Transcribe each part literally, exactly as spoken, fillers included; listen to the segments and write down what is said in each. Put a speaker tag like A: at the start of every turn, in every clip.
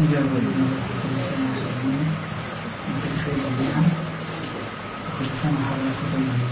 A: بسم الله الرحمن الرحيم. كل سنة وانتم طيبين. مساء الخير جميعا. كل سنة وحضراتكم طيبين.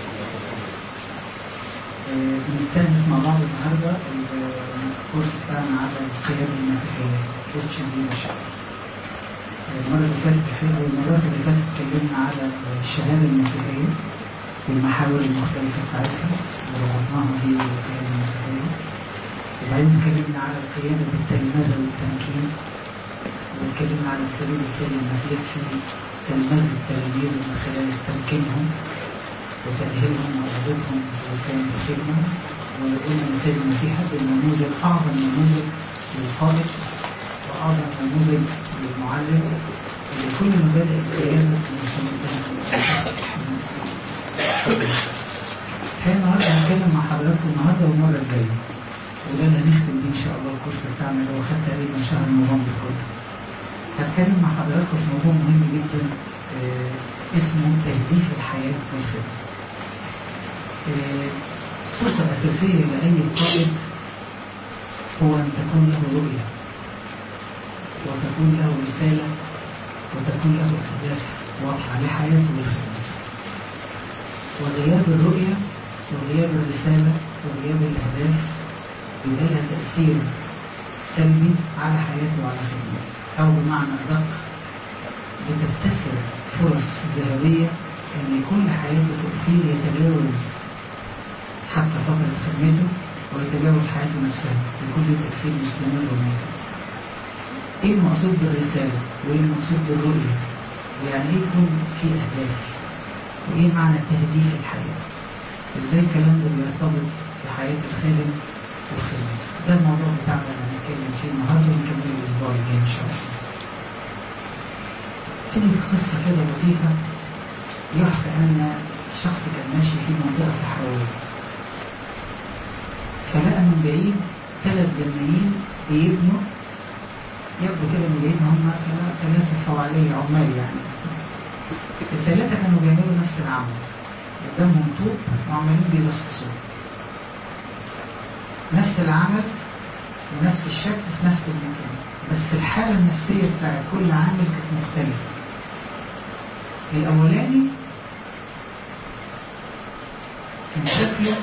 A: آه بنستهدف مع بعض النهارده الكورس بتاعنا على القيادة المسيحية Christian Leadership. المرة اللي فاتت الحقيقة والمرات اللي فاتت اتكلمنا على الشهادة المسيحية والمحاور المختلفة بتاعتها وربطناها بالقيادة المسيحية. وبعدين اتكلمنا على القيادة بالتلمذة والتمكين، واتكلمنا على سبيل السيد المسيح في تلمذة التلاميذ من خلال تمكينهم وتأهيلهم وعودتهم وكان الخدمة. وقلنا ان السيد المسيح قدم نموذج، أعظم نموذج للقائد وأعظم نموذج للمعلم اللي كل مبادئ القيادة بنستمدها من شخص. الحقيقة النهارده هنتكلم مع حضراتكم النهارده والمرة الجاية، وده اللي هنختم بيه إن شاء الله الكورس بتاعنا اللي هو خد تقريبا شهر نوفمبر كله. هتكلم مع حضراتكم في موضوع مهم جدا آه اسمه تهديف الحياة والخدمة. آه صفة أساسية لأي قائد هو أن تكون له رؤية وتكون له رسالة وتكون له أهداف واضحة لحياته والخدمة. وغياب الرؤية وغياب الرسالة وغياب الأهداف يبقى لها تأثير سلبي على حياته وعلى خدمته، أو بمعنى أدق بتبتسر فرص ذهبية أن يكون لحياته تأثير يتجاوز حتى فترة خدمته ويتجاوز حياته نفسها، يكون له تأثير مستمر وماثل. إيه المقصود بالرسالة؟ وإيه المقصود بالرؤية؟ ويعني إيه يكون في أهداف؟ وإيه معنى تهديف الحياة؟ وإزاي الكلام ده بيرتبط في حياة الخادم وخدمته؟ ده الموضوع بتاعنا اللي هنتكلم فيه النهارده ونكمل الأسبوع الجاي إن شاء الله. تيجي قصة كده لطيفة، يحكى أن شخص كان ماشي في منطقة صحراوية، فلقى من بعيد ثلاث بنايين بيبنوا، يبدو كده من بعيد هم ثلاثة فوعلية عمال يعني. الثلاثة كانوا بيعملوا نفس العمل، قدامهم طوب وعمالين بيرصصوا نفس العمل ونفس الشكل في نفس المكان، بس الحالة النفسية بتاعت كل عامل كانت مختلفة. الأولاني كان شكله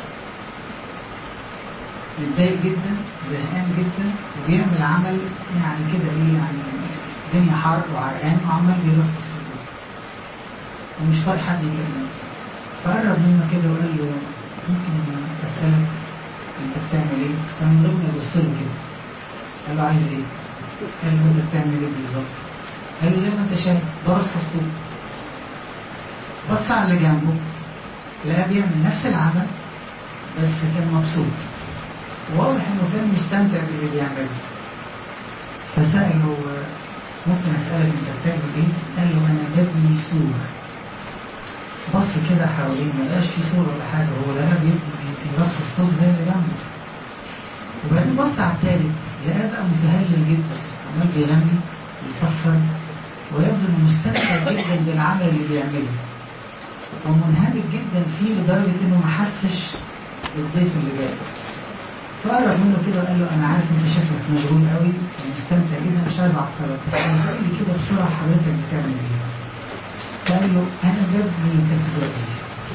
A: متضايق جدا، زهقان جدا، وبيعمل عمل يعني كده ايه، يعني الدنيا حر وعرقان وعمال بيرصص في الدنيا ومش طايق حد يكلمه. فقرب منه كده وقال له ممكن أسألك انت بتعمل ايه؟ فمن ضمن يبص له كده قال له عايز ايه؟ قال له انت بتعمل ايه بالظبط؟ قال له زي ما انت شايف برصص طوب. بص على اللي جنبه لقى بيعمل نفس العمل بس كان مبسوط، واضح انه كان مستمتع باللي بيعمله. فسأله ممكن اسألك انت بتعمل ايه؟ قال له انا ببني سور. بص كده حواليه ما لقاش في سور ولا حاجه، هو لقى بيرصص طوب زي اللي جنبه. وبعدين بص على الثالث لقاه بقى متهلل جدا، عمال بيغني ويصفر ويبدو انه مستمتع جدا بالعمل اللي بيعمله ومنهمك جدا فيه لدرجه انه ما حسش بالضيف اللي جاي. فقرب منه كده وقال له انا عارف انت شكلك مشغول قوي ومستمتع جدا، مش عايز اعطلك، بس قول لي كده بسرعه حضرتك بتعمل ايه؟ فقال له انا ببني كاتدرائيه.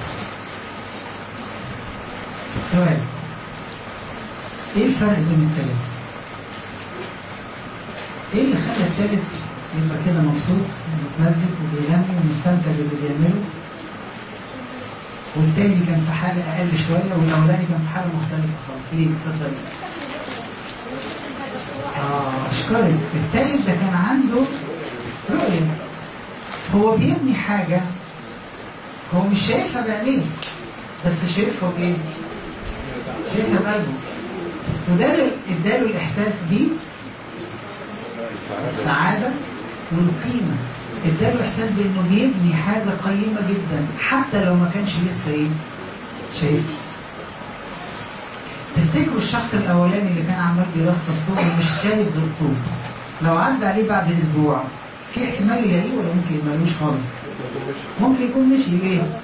A: سؤال، ايه الفرق بين الثلاثه؟ ايه اللي خلى الثالث يبقى كده مبسوط ومتمزج وبيغني ومستمتع باللي بيعمله، والتاني كان في حالة أقل شوية والأولاني كان في حالة مختلفة خالص؟ ليه؟ اتفضل. آه أشكرك. التالت ده كان عنده رؤية، هو بيبني حاجة هو مش شايفها بعينيه بس شايفها بإيه؟ شايفها بقلبه، وده اداله الإحساس بيه السعادة والقيمة، اداله إحساس بأنه بيبني حاجة قيمة جدا حتى لو ما كانش لسه ايه شايف. تفتكروا الشخص الأولاني اللي كان عمال بيرصص طوب ومش شايف غير طوب، لو عدى عليه بعد أسبوع في احتمال يلاقيه ولا ممكن يملوش خالص؟ ممكن يكون مشي. ليه؟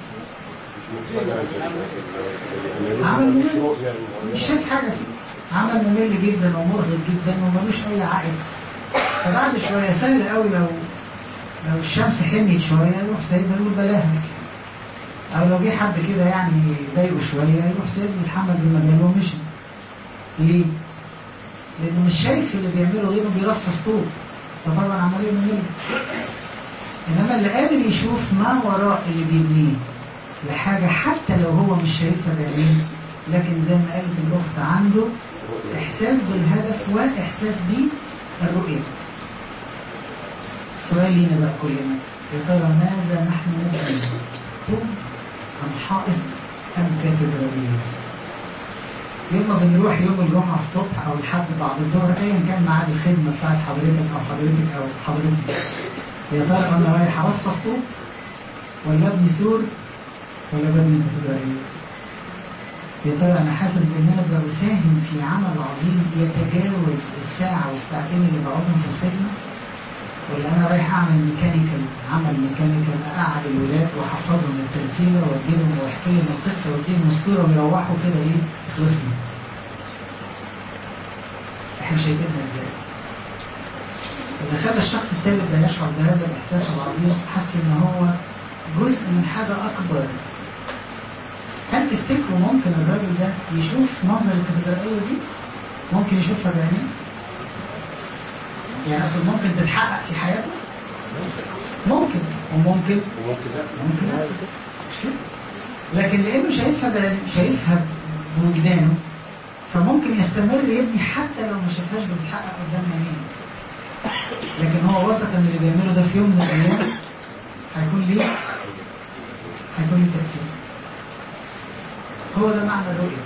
A: عمل ممل، مش شايف حاجة فيه، عمل ممل جدا ومرهق جدا وملوش أي عائد. فبعد شوية سهل قوي لو لو الشمس حميت شوية يروح سايبها يقول بلاها، أو لو جه حد كده يعني ضايقه شوية يروح سايب الحمل بالمجال ومشي. ليه؟ لأنه مش شايف اللي بيعمله غيره بيرصص طوب، فطبعا عملية مملة. إنما اللي قادر يشوف ما وراء اللي بيبنيه لحاجة حتى لو هو مش شايفها بعينيه، لكن زي ما قالت الأخت عنده إحساس بالهدف وإحساس بالرؤية. سؤال لينا بقى كلنا، يا ترى ماذا نحن نبني؟ طوب أم حائط أم كاتدرائية؟ يوم ما بنروح يوم الجمعة الصبح أو لحد بعد الظهر أيا كان ميعاد الخدمة بتاعت حضرتك أو حضرتك أو حضرتك، يا ترى أنا رايح أرصص طوب ولا أبني سور ولا ببني كاتدرائية؟ يا ترى أنا حاسس بإن أنا بساهم في عمل عظيم يتجاوز الساعة والساعتين اللي بقعدهم في الخدمة، ولا أنا رايح أعمل ميكانيكال، عمل ميكانيكال أقعد الولاد وأحفظهم الترتيبة وأديلهم وأحكي لهم القصة وأديلهم الصورة ويروحوا كده إيه خلصنا. إحنا شايفينها إزاي؟ اللي خلى الشخص الثالث ده يشعر بهذا الإحساس العظيم حس إن هو جزء من حاجة أكبر. هل تفتكروا ممكن الراجل ده يشوف منظر الكاتدرائية دي؟ ممكن يشوفها بعينيه؟ يعني أصلا ممكن تتحقق في حياته؟ ممكن وممكن
B: وممكن لا
A: ممكن لا مش كده؟ لكن لأنه شايفها شايفها بوجدانه فممكن يستمر يبني حتى لو ما شافهاش بتتحقق قدام عينيه. لكن هو واثق ان اللي بيعمله ده في يوم من الايام هيكون ليه هيكون ليه تأثير. هو ده معنى الرؤية.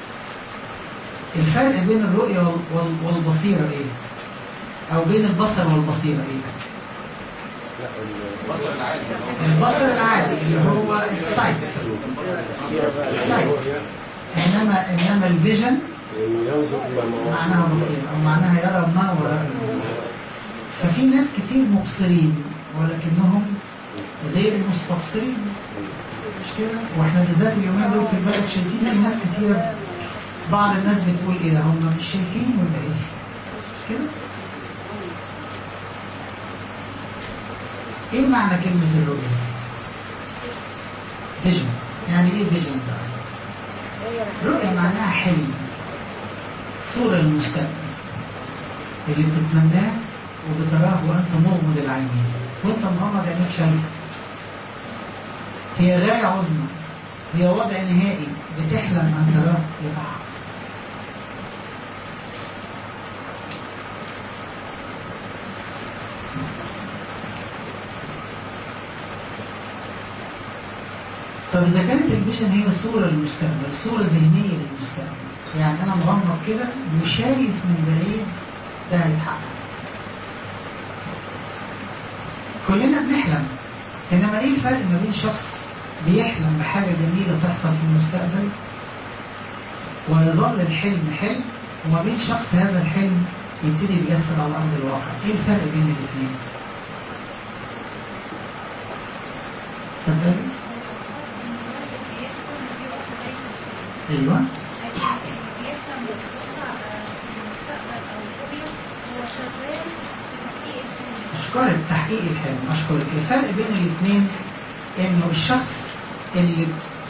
A: الفرق بين الرؤية والبصيرة ايه؟ او بين البصر والبصيرة ايه؟
B: لا البصر العادي
A: البصر العادي اللي هو السايت السايت انما انما الفيجن معناها بصيرة او معناها يرى ما وراء. ففي ناس كتير مبصرين ولكنهم غير مستبصرين، مش كده؟ واحنا بالذات اليومين دول في البلد شايفين في ناس كتير، بعض الناس بتقول ايه ده هم مش شايفين ولا ايه؟ مش كده؟ ايه معنى كلمة الرؤية؟ فيجن. يعني ايه فيجن بقى؟ رؤية معناها حلم، صورة للمستقبل اللي بتتمناه وبتراه وانت مغمض العينين وانت مغمض عينيك شايفه. هي غاية عظمى، هي وضع نهائي بتحلم ان تراه يتحقق. طب إذا كانت الفيجن هي صورة للمستقبل، صورة ذهنية للمستقبل، يعني أنا مغمض كده وشايف من بعيد ده هيتحقق. كلنا بنحلم، إنما إيه الفرق ما بين شخص بيحلم بحاجة جميلة تحصل في المستقبل ويظل الحلم حلم، وما بين شخص هذا الحلم يبتدي يتجسد على أرض الواقع؟ إيه الفرق بين الاثنين؟ تفضل. ايوه اشكرك تحقيق الحلم. اشكرك. الفرق بين الاثنين انه الشخص اللي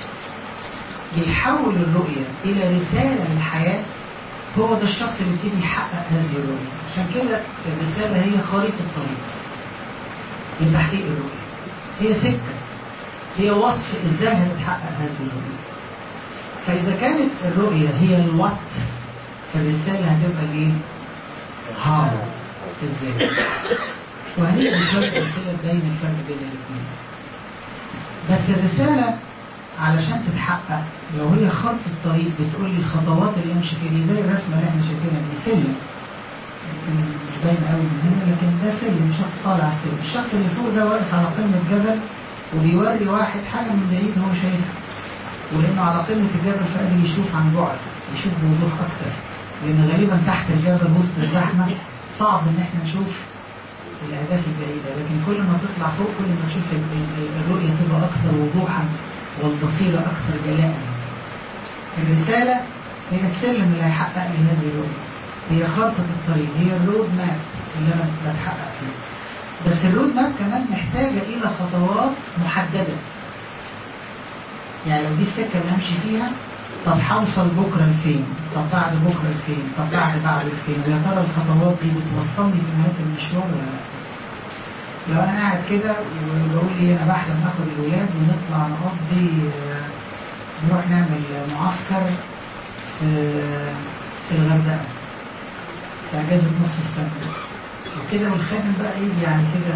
A: بيحول الرؤية الى رسالة للحياة هو ده الشخص اللي يبتدي يحقق هذه الرؤية. عشان كده الرسالة هي خريطة الطريق لتحقيق الرؤية، هي سكة، هي وصف ازاي هتتحقق هذه الرؤية. فإذا كانت الرؤية هي الوات، الرسالة هتبقى الايه؟ هاو، ازاي. وهندي شوية أمثلة تبين الفرق بين الاثنين. بس الرسالة علشان تتحقق لو هي خط الطريق بتقول لي الخطوات اللي امشي فيها، زي الرسمة اللي احنا شايفينها دي سلم، مش باين قوي من هنا لكن ده سلم، شخص طالع على السلم. الشخص اللي فوق ده واقف على قمة جبل وبيوري واحد حاجة من بعيد هو شايفها، ولأنه على قمة الجبل فقدر يشوف عن بعد، يشوف بوضوح أكتر، لأن غالبا تحت الجبل وسط الزحمة صعب إن احنا نشوف الأهداف البعيدة، لكن كل ما تطلع فوق كل ما تشوف الرؤية تبقى أكثر وضوحا والبصيرة أكثر جلاء. الرسالة هي السلم اللي هيحقق لي هذه الرؤية. هي خارطة الطريق، هي الرود ماب اللي أنا بتحقق فيه. بس الرود ماب كمان محتاجة إلى خطوات محددة. يعني لو دي السكة اللي أمشي فيها، طب هوصل بكرة لفين؟ طب بعد بكرة لفين؟ طب بعد بعد لفين؟ ويا ترى الخطوات دي بتوصلني في نهاية المشوار ولا لا؟ لو أنا قاعد كده وبقول لي أنا بحلم آخد الولاد ونطلع نقضي، نروح نعمل معسكر في في الغردقة في أجازة نص السنة وكده، والخادم بقى يجي يعني كده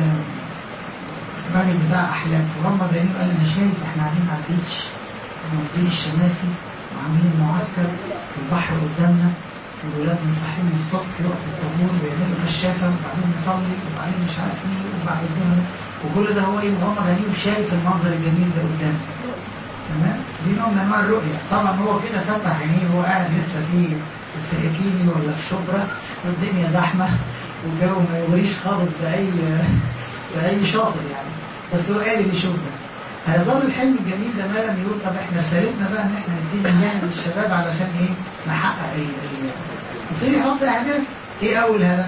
A: الراجل بتاع أحلام في غمض عينيه وقال أنا شايف إحنا قاعدين على البيتش ونازلين الشماسي وعاملين معسكر والبحر قدامنا والولاد مصحين من الصبح يقفوا الطابور ويعملوا كشافة وبعدين نصلي وبعدين مش عارف إيه وبعد الظهر، وكل ده هو يغمض عينيه وشايف المنظر الجميل ده قدامه. تمام؟ دي نوع من أنواع الرؤية. طبعا هو كده فتح عينيه وهو قاعد لسه في السلكيني ولا في شبرا والدنيا زحمة والجو ما يغريش خالص بأي بأي شاطر يعني، بس هو قادر يشوف ده. هيظل الحلم الجميل ده ما لم يقول طب احنا رسالتنا بقى ان احنا نبتدي نجهز الشباب علشان ايه؟ نحقق ال ال نبتدي نحط اهداف. ايه اول هدف؟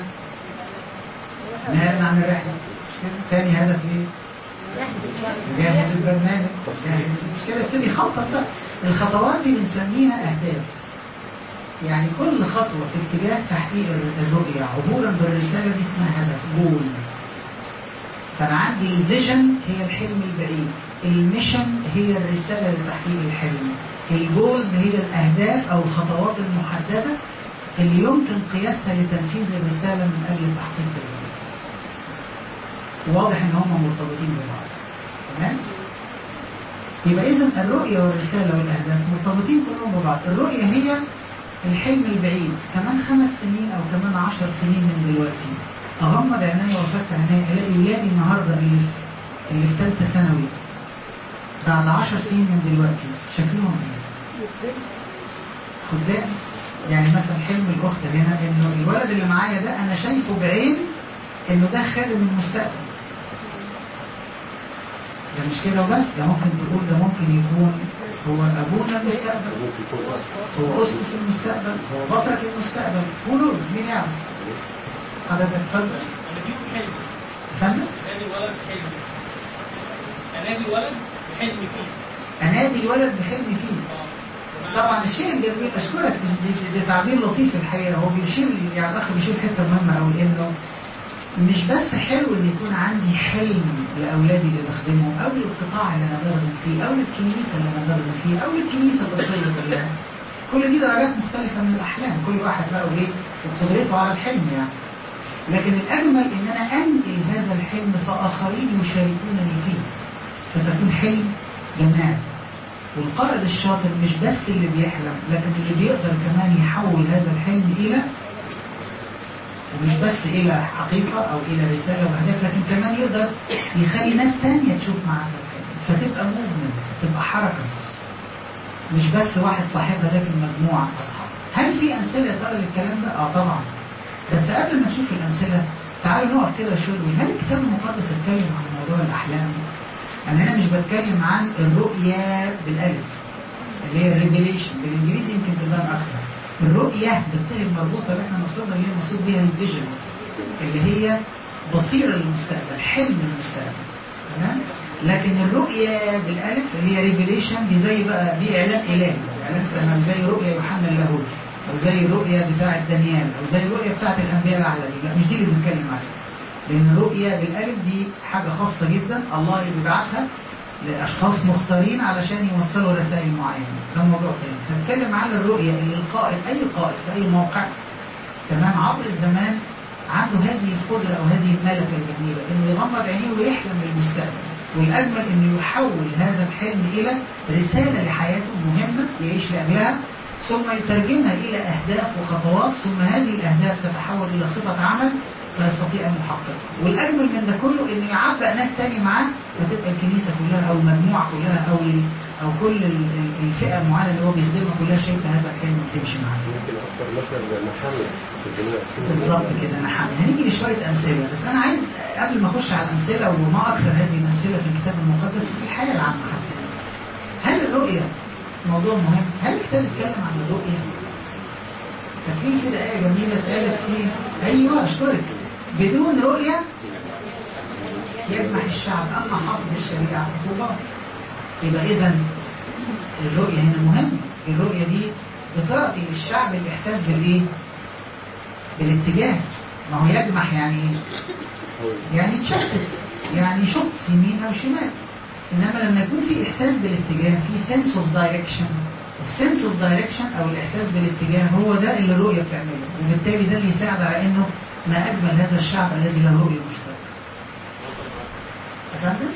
A: نعلن عن الرحله. ثاني هدف ايه؟ نجهز البرنامج. نجهز مش كده، ابتدي خطط بقى. الخطوات دي بنسميها اهداف. يعني كل خطوه في اتجاه تحقيق الرؤيه عبورا بالرساله دي اسمها هدف، جول. فأنا عندي الفيجن هي الحلم البعيد، الميشن هي الرسالة لتحقيق الحلم، الجولز هي الأهداف أو الخطوات المحددة اللي يمكن قياسها لتنفيذ الرسالة من أجل تحقيق الرؤية. واضح إن هم مرتبطين ببعض. تمام؟ يبقى إذن الرؤية والرسالة والأهداف مرتبطين كلهم ببعض. الرؤية هي الحلم البعيد، كمان خمس سنين أو كمان عشر سنين من دلوقتي أغمض عيني وأفتح عيني ألاقي ولادي النهارده اللي في اللي في ثالثة ثانوي بعد عشر سنين من دلوقتي شكلهم إيه؟ خدام. يعني مثلا حلم الأخت هنا إنه الولد اللي معايا ده أنا شايفه بعين إنه ده خادم المستقبل. ده مش كده وبس، ده ممكن تقول ده ممكن يكون هو أبونا المستقبل، هو أسره في المستقبل، هو بطرك المستقبل، هو نوز مين يعرف؟ حضرتك اتفضل.
C: انا دي حلم.
A: فندم؟
C: انادي ولد بحلم. انادي ولد بحلم فيه.
A: انادي الولد بحلم فيه. طبعا الشيء الجميل اشكرك، ده تعبير لطيف الحقيقه. هو بيشير يعني الاخ بيشير حته مهمه قوي، انه مش بس حلو ان يكون عندي حلم لاولادي اللي بخدمهم او للقطاع اللي انا بخدم فيه او للكنيسه اللي انا بخدم فيه او للكنيسه البشريه كلها. كل دي درجات مختلفه من الاحلام، كل واحد بقى وايه وقدرته على الحلم يعني. لكن الأجمل إن أنا أنقل هذا الحلم فآخرين يشاركونني فيه فتكون حلم جماعي. والقائد الشاطر مش بس اللي بيحلم، لكن اللي بيقدر كمان يحول هذا الحلم إلى، ومش بس إلى حقيقة أو إلى رسالة وهدف، لكن كمان يقدر يخلي ناس تانية تشوف مع هذا الحلم، فتبقى موفمنت، تبقى حركة، مش بس واحد صاحبها لكن مجموعة أصحاب. هل في أمثلة ترى للكلام ده؟ آه طبعا. بس قبل ما نشوف الأمثلة تعالوا نقف كده شوية. هل الكتاب المقدس اتكلم عن موضوع الأحلام؟ أنا هنا مش بتكلم عن الرؤية بالألف اللي هي الريفيليشن، بالإنجليزي يمكن تبان أكثر. الرؤية بالتاء المربوطة اللي احنا مقصودنا اللي هي المقصود بيها الفيجن، اللي هي بصيرة للمستقبل، حلم المستقبل. تمام؟ لكن الرؤية بالألف اللي هي ريفيليشن دي زي بقى دي إعلان إلهي، إعلان سماوي، زي رؤية يوحنا اللاهوتي أو زي الرؤية بتاعة دانيال أو زي الرؤية بتاعة الأنبياء العهديين. لا مش دي اللي بنتكلم عليها، لأن الرؤية بالألف دي حاجة خاصة جدا الله اللي بيبعتها لأشخاص مختارين علشان يوصلوا رسائل معينة. ده موضوع تاني. هنتكلم على الرؤية اللي القائد، أي قائد في أي موقع تمام عبر الزمان عنده هذه القدرة أو هذه الملكة الجميلة إنه يغمض عينيه ويحلم بالمستقبل، والأجمل إنه يحول هذا الحلم إلى رسالة لحياته مهمة يعيش لأجلها، ثم يترجمها إلى أهداف وخطوات، ثم هذه الأهداف تتحول إلى خطط عمل فيستطيع أن يحققها. والأجمل من ده كله إنه يعبأ ناس تاني معاه فتبقى الكنيسة كلها أو المجموعة كلها أو أو كل الفئة المعينة اللي هو بيخدمها كلها شايفة هذا الحلم وتمشي معاه.
B: ممكن أكثر مثلا نحمل في الجميع.
A: بالظبط كده نحمل. هنيجي لشوية أمثلة، بس أنا عايز قبل ما أخش على الأمثلة وما أكثر هذه الأمثلة في الكتاب المقدس وفي الحياة العامة حتى. هل الرؤية موضوع مهم؟ هل الكتاب اتكلم عن الرؤية؟ فاكرين في كده آية جميلة اتقالت فيه، أيوه أشكرك، بدون رؤية يجمح الشعب، أما حافظ الشريعة فطوبى. يبقى إذا الرؤية هنا مهمة. الرؤية دي بتعطي للشعب الإحساس بالإيه؟ بالاتجاه. ما هو يجمح يعني إيه؟ يعني تشتت، يعني شط يمين أو شمال. إنما لما يكون في إحساس بالاتجاه، في sense of direction، السنس اوف دايركشن او الاحساس بالاتجاه هو ده اللي الرؤيه بتعمله، وبالتالي ده اللي يساعد على انه ما اجمل هذا الشعب الذي له رؤيه مشتركه. افهمت؟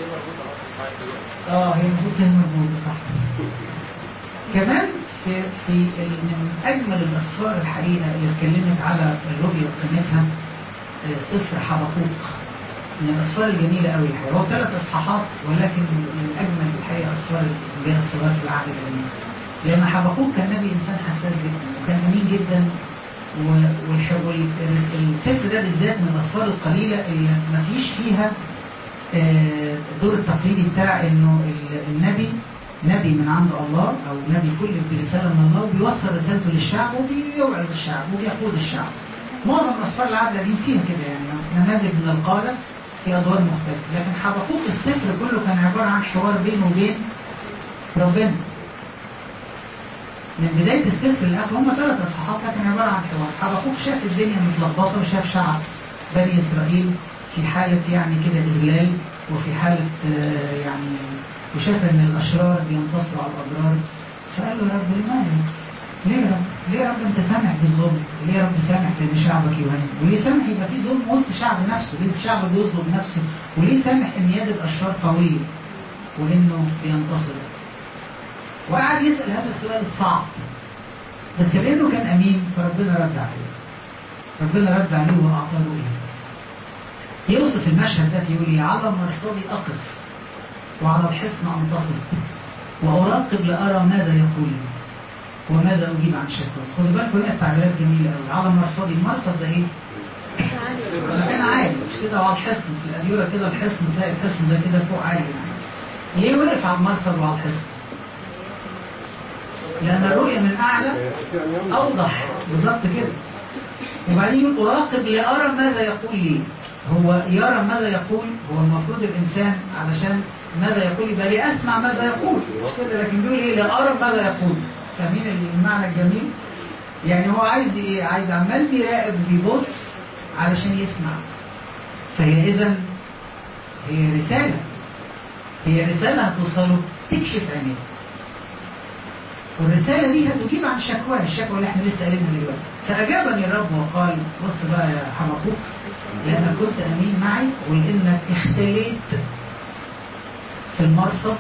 A: اه هي المفروض تكون مربوطه صح. كمان في في من اجمل الاسفار الحقيقه اللي اتكلمت على الرؤيه وقيمتها سفر حبقوق، من الاسفار الجميله قوي الحقيقه. هو ثلاث اصحاحات ولكن من اجمل الحقيقه اسفار الانبياء الصغار في العهد القديم. لأن حبقوق كان نبي إنسان حساس جدا وكان أمين جدا، والسفر ده بالذات من الأسفار القليلة اللي ما فيش فيها الدور التقليدي بتاع إنه النبي نبي من عند الله أو نبي كل برسالة من الله وبيوصل رسالته للشعب وبيوعظ الشعب وبيقود الشعب. معظم أسفار العهد القديم فيهم كده يعني نماذج من القادة في أدوار مختلفة، لكن حبقوق السفر كله كان عبارة عن حوار بينه وبين ربنا. من بداية السفر للآخر هم ثلاث أصحاحات لكن عبارة عن حوار. حبقوق شاف الدنيا متلخبطة وشاف شعب بني إسرائيل في حالة يعني كده إذلال وفي حالة يعني، وشاف إن الأشرار بينتصروا على الأبرار. فقال له يا رب لماذا؟ ليه يا رب؟ ليه يا رب أنت سامح بالظلم؟ ليه يا رب سامح في إن شعبك يهان؟ وليه سامح يبقى في ظلم وسط الشعب نفسه؟ ليه الشعب بيظلم نفسه؟ وليه سامح إن يد الأشرار قوية وإنه بينتصر؟ وقعد يسأل هذا السؤال الصعب، بس لأنه كان أمين فربنا رد عليه. ربنا رد عليه وأعطاه رؤية. يوصف المشهد ده يقول على مرصدي أقف وعلى الحصن أنتصب وأراقب لأرى ماذا يقول وماذا أجيب عن شكوى. خدوا بالكم هنا التعبيرات جميلة قوي. على مرصدي، المرصد ده إيه؟ مكان عالي مش كده، وعلى الحصن في الأديرة كده الحصن تلاقي الحصن ده كده فوق عالي يعني. ليه وقف على المرصد وعلى الحصن؟ لأن الرؤية من أعلى أوضح بالظبط كده. وبعدين يقول أراقب لأرى ماذا يقول لي. هو يرى ماذا يقول، هو المفروض الإنسان علشان ماذا يقول يبقى لي أسمع ماذا يقول مش كده، لكن بيقول إيه لأرى ماذا يقول. فاهمين المعنى الجميل؟ يعني هو عايز إيه؟ عايز عمال بيراقب وبيبص علشان يسمع. فهي إذن هي رسالة، هي رسالة هتوصله تكشف عينيه، والرسالة دي هتجيب عن شكواه، الشكوى اللي احنا لسه قايلينها دلوقتي. فأجابني الرب وقال بص بقى يا حبقوق، لأنك كنت أمين معي ولأنك اختليت في المرصد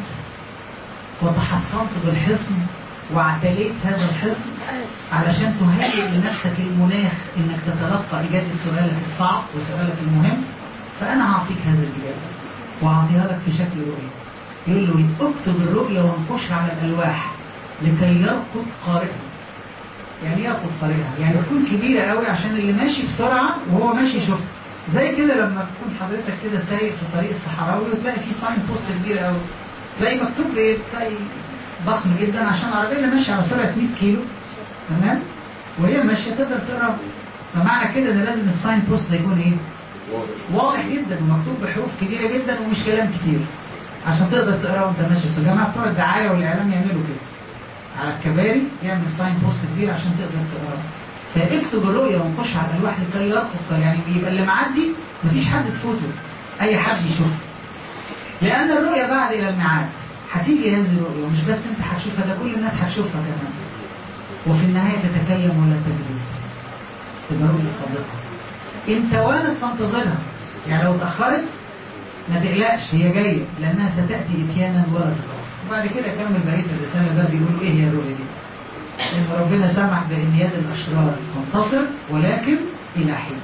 A: وتحصنت بالحصن واعتليت هذا الحصن علشان تهيئ لنفسك المناخ انك تتلقى إجابة سؤالك الصعب وسؤالك المهم، فأنا هعطيك هذا الإجابة وأعطيها لك في شكل رؤية. يقول له اكتب الرؤية وانقشها على الألواح لكي يرقد قارئها. يعني يرقد قارئها يعني تكون كبيرة قوي عشان اللي ماشي بسرعة وهو ماشي يشوف. زي كده لما تكون حضرتك كده سايق في طريق الصحراوي وتلاقي فيه ساين بوست كبير قوي، تلاقي مكتوب ايه؟ تلاقي ضخم جدا عشان العربية اللي ماشية على سرعة مية كيلو تمام وهي ماشية تقدر تقرأ. فمعنى كده ان لازم الساين بوست يكون ايه؟ واضح جدا ومكتوب بحروف كبيرة جدا ومش كلام كتير عشان تقدر تقرأ وانت ماشي. الجماعة بتوع الدعاية والإعلام يعملوا كده على الكباري، يعمل ساين بوست كبير عشان تقدر تقرأ. فاكتب الرؤية وانقش على الألواح لكي يرقد، يعني يبقى اللي معدي مفيش حد تفوته، أي حد يشوفه. لأن الرؤية بعد إلى الميعاد هتيجي هذه الرؤية، ومش بس أنت هتشوفها، ده كل الناس هتشوفها كمان. وفي النهاية تتكلم ولا تكذب، تبقى رؤية صادقة. إن توانت فانتظرها، يعني لو اتأخرت ما تقلقش، هي جاية لأنها ستأتي إتيانا ولا تتأخر. وبعد كده كمل بقية الرسالة بقى بيقولوا إيه هي الرؤية دي؟ إن ربنا سمح بإن يد الأشرار تنتصر ولكن إلى حين.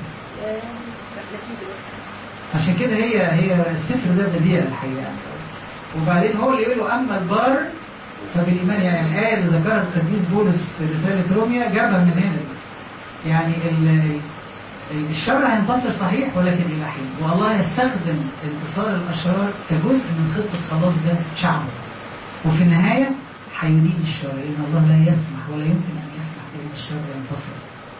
A: عشان كده هي هي السفر ده بديع الحقيقة. وبعدين هو اللي يقوله أما البار فبالإيمان، يعني الآية اللي ذكرها القديس بولس في رسالة روميا جابها من هنا. يعني الشر هينتصر صحيح ولكن إلى حين، والله يستخدم انتصار الأشرار كجزء من خطة خلاص ده شعبه، وفي النهاية هيدين الشر، لأن الله لا يسمح ولا يمكن أن يسمح بأن الشر ينتصر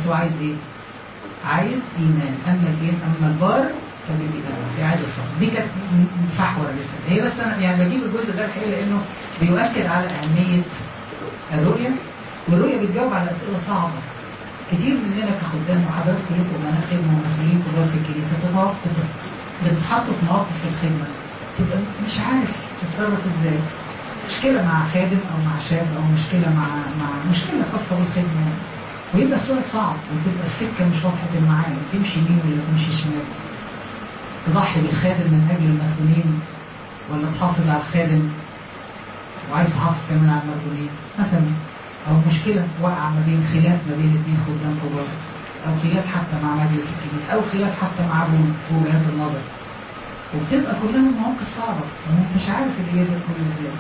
A: هو عايز ايه؟ عايز ايمان. اما الايه؟ اما البار فبالايمان. هي عايز الصبر. دي كانت فحوى الرساله. هي بس انا يعني بجيب الجزء ده الحقيقه لانه بيؤكد على اهميه الرؤيه، والرؤيه بتجاوب على اسئله صعبه. كتير مننا كخدام وحضرات كلكم امناء خدمه ومسؤولين كبار في الكنيسه بتتحطوا في مواقف في الخدمه تبقى مش عارف تتصرف ازاي. مشكله مع خادم او مع شاب او مشكله مع مع مشكله خاصه بالخدمه، ويبقى السؤال صعب وتبقى السكه مش واضحه المعالم، تمشي يمين ولا تمشي شمال، تضحي بالخادم من اجل المخدومين ولا تحافظ على الخادم وعايز تحافظ كمان على المخدومين مثلا. أو مشكلة وقع ما بين خلاف ما بين اثنين خدام كبار، أو خلاف حتى مع مجلس الكنيسة، أو خلاف حتى مع في وجهات النظر، وبتبقى كلها مواقف صعبة وما انتش عارف الإجابة تكون إزاي.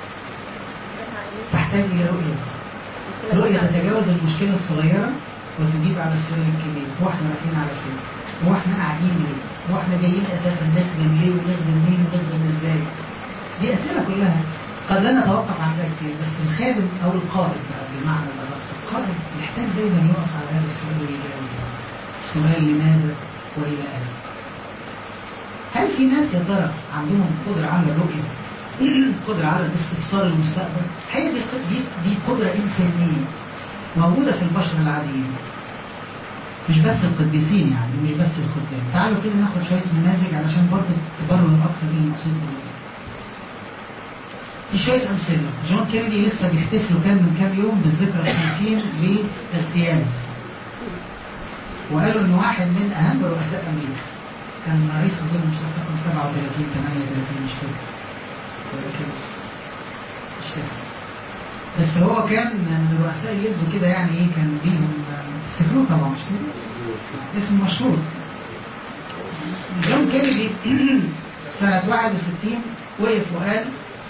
A: تحتاج إلى رؤية، رؤية تتجاوز المشكلة الصغيرة وتجيب على السؤال الكبير. هو احنا رايحين على فين؟ هو احنا قاعدين ليه؟ هو احنا جايين أساسا نخدم ليه ونخدم مين ونخدم إزاي؟ دي أسئلة كلها قد لا نتوقف عن ذلك كتير، بس الخادم أو القائد بقى بمعنى الأدق، القائد يحتاج دايما يقف على هذا السؤال ويجاوب. سؤال لماذا وإلى أين؟ هل في ناس يا ترى عندهم قدرة على الرؤية؟ قدرة على استبصار المستقبل؟ هي دي دي دي قدرة إنسانية موجودة في البشر العاديين، مش بس القديسين يعني، مش بس الخدام. تعالوا كده ناخد شوية نماذج علشان برضه تبرر أكثر من المقصود بالرؤية. في شوية أمثلة. جون كينيدي لسه بيحتفلوا كان من كام يوم بالذكرى الخمسين لاغتياله، وقالوا إن واحد من أهم رؤساء أمريكا كان رئيس أظن مش رقم سبعة وثلاثين ثمانية وثلاثين مش فاكر ولكن مش فاكر، بس هو كان من الرؤساء اللي يبدو كده يعني إيه، كان ليهم تفتكروه طبعا مش كده؟ اسم مشهور. جون كينيدي سنة واحد وستين وقف وقال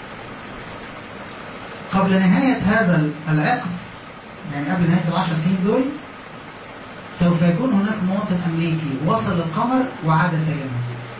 A: قبل نهاية هذا العقد، يعني قبل نهاية العشر سنين دول، سوف يكون هناك مواطن أمريكي وصل القمر وعاد سالما.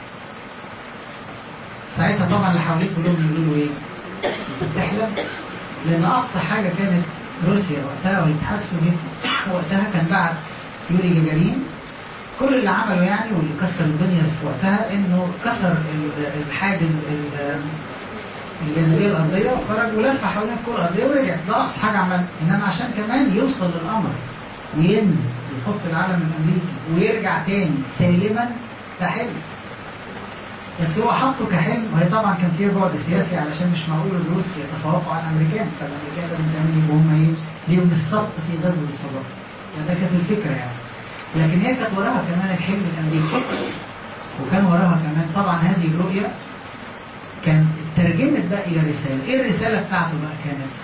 A: ساعتها طبعا اللي حواليك كلهم يقولوا ايه؟ بتحلم؟ لأن أقصى حاجة كانت روسيا وقتها والاتحاد السوفيتي وقتها كان بعت يوري جاجارين. كل اللي عمله يعني واللي كسر الدنيا في وقتها إنه كسر الحاجز الجاذبية الأرضية وخرج ولف حوالين الكرة الأرضية ورجع. ده أقصى حاجة عملها. إنما عشان كمان يوصل للقمر وينزل ويحط العلم الأمريكي ويرجع تاني سالما، ده حلم. بس هو حطه كحلم، وهي طبعا كان فيها بعد سياسي علشان مش معقول الروس يتفوقوا على الأمريكان، فالأمريكان لازم تعمل يبقوا هم إيه؟ ليهم السبق في غزو الفضاء. يعني ده كانت الفكرة يعني. لكن هي كانت وراها كمان الحلم الأمريكي، وكان وراها كمان طبعا هذه الرؤية كان ترجمت بقى إلى رسالة. إيه الرسالة بتاعته بقى كانت؟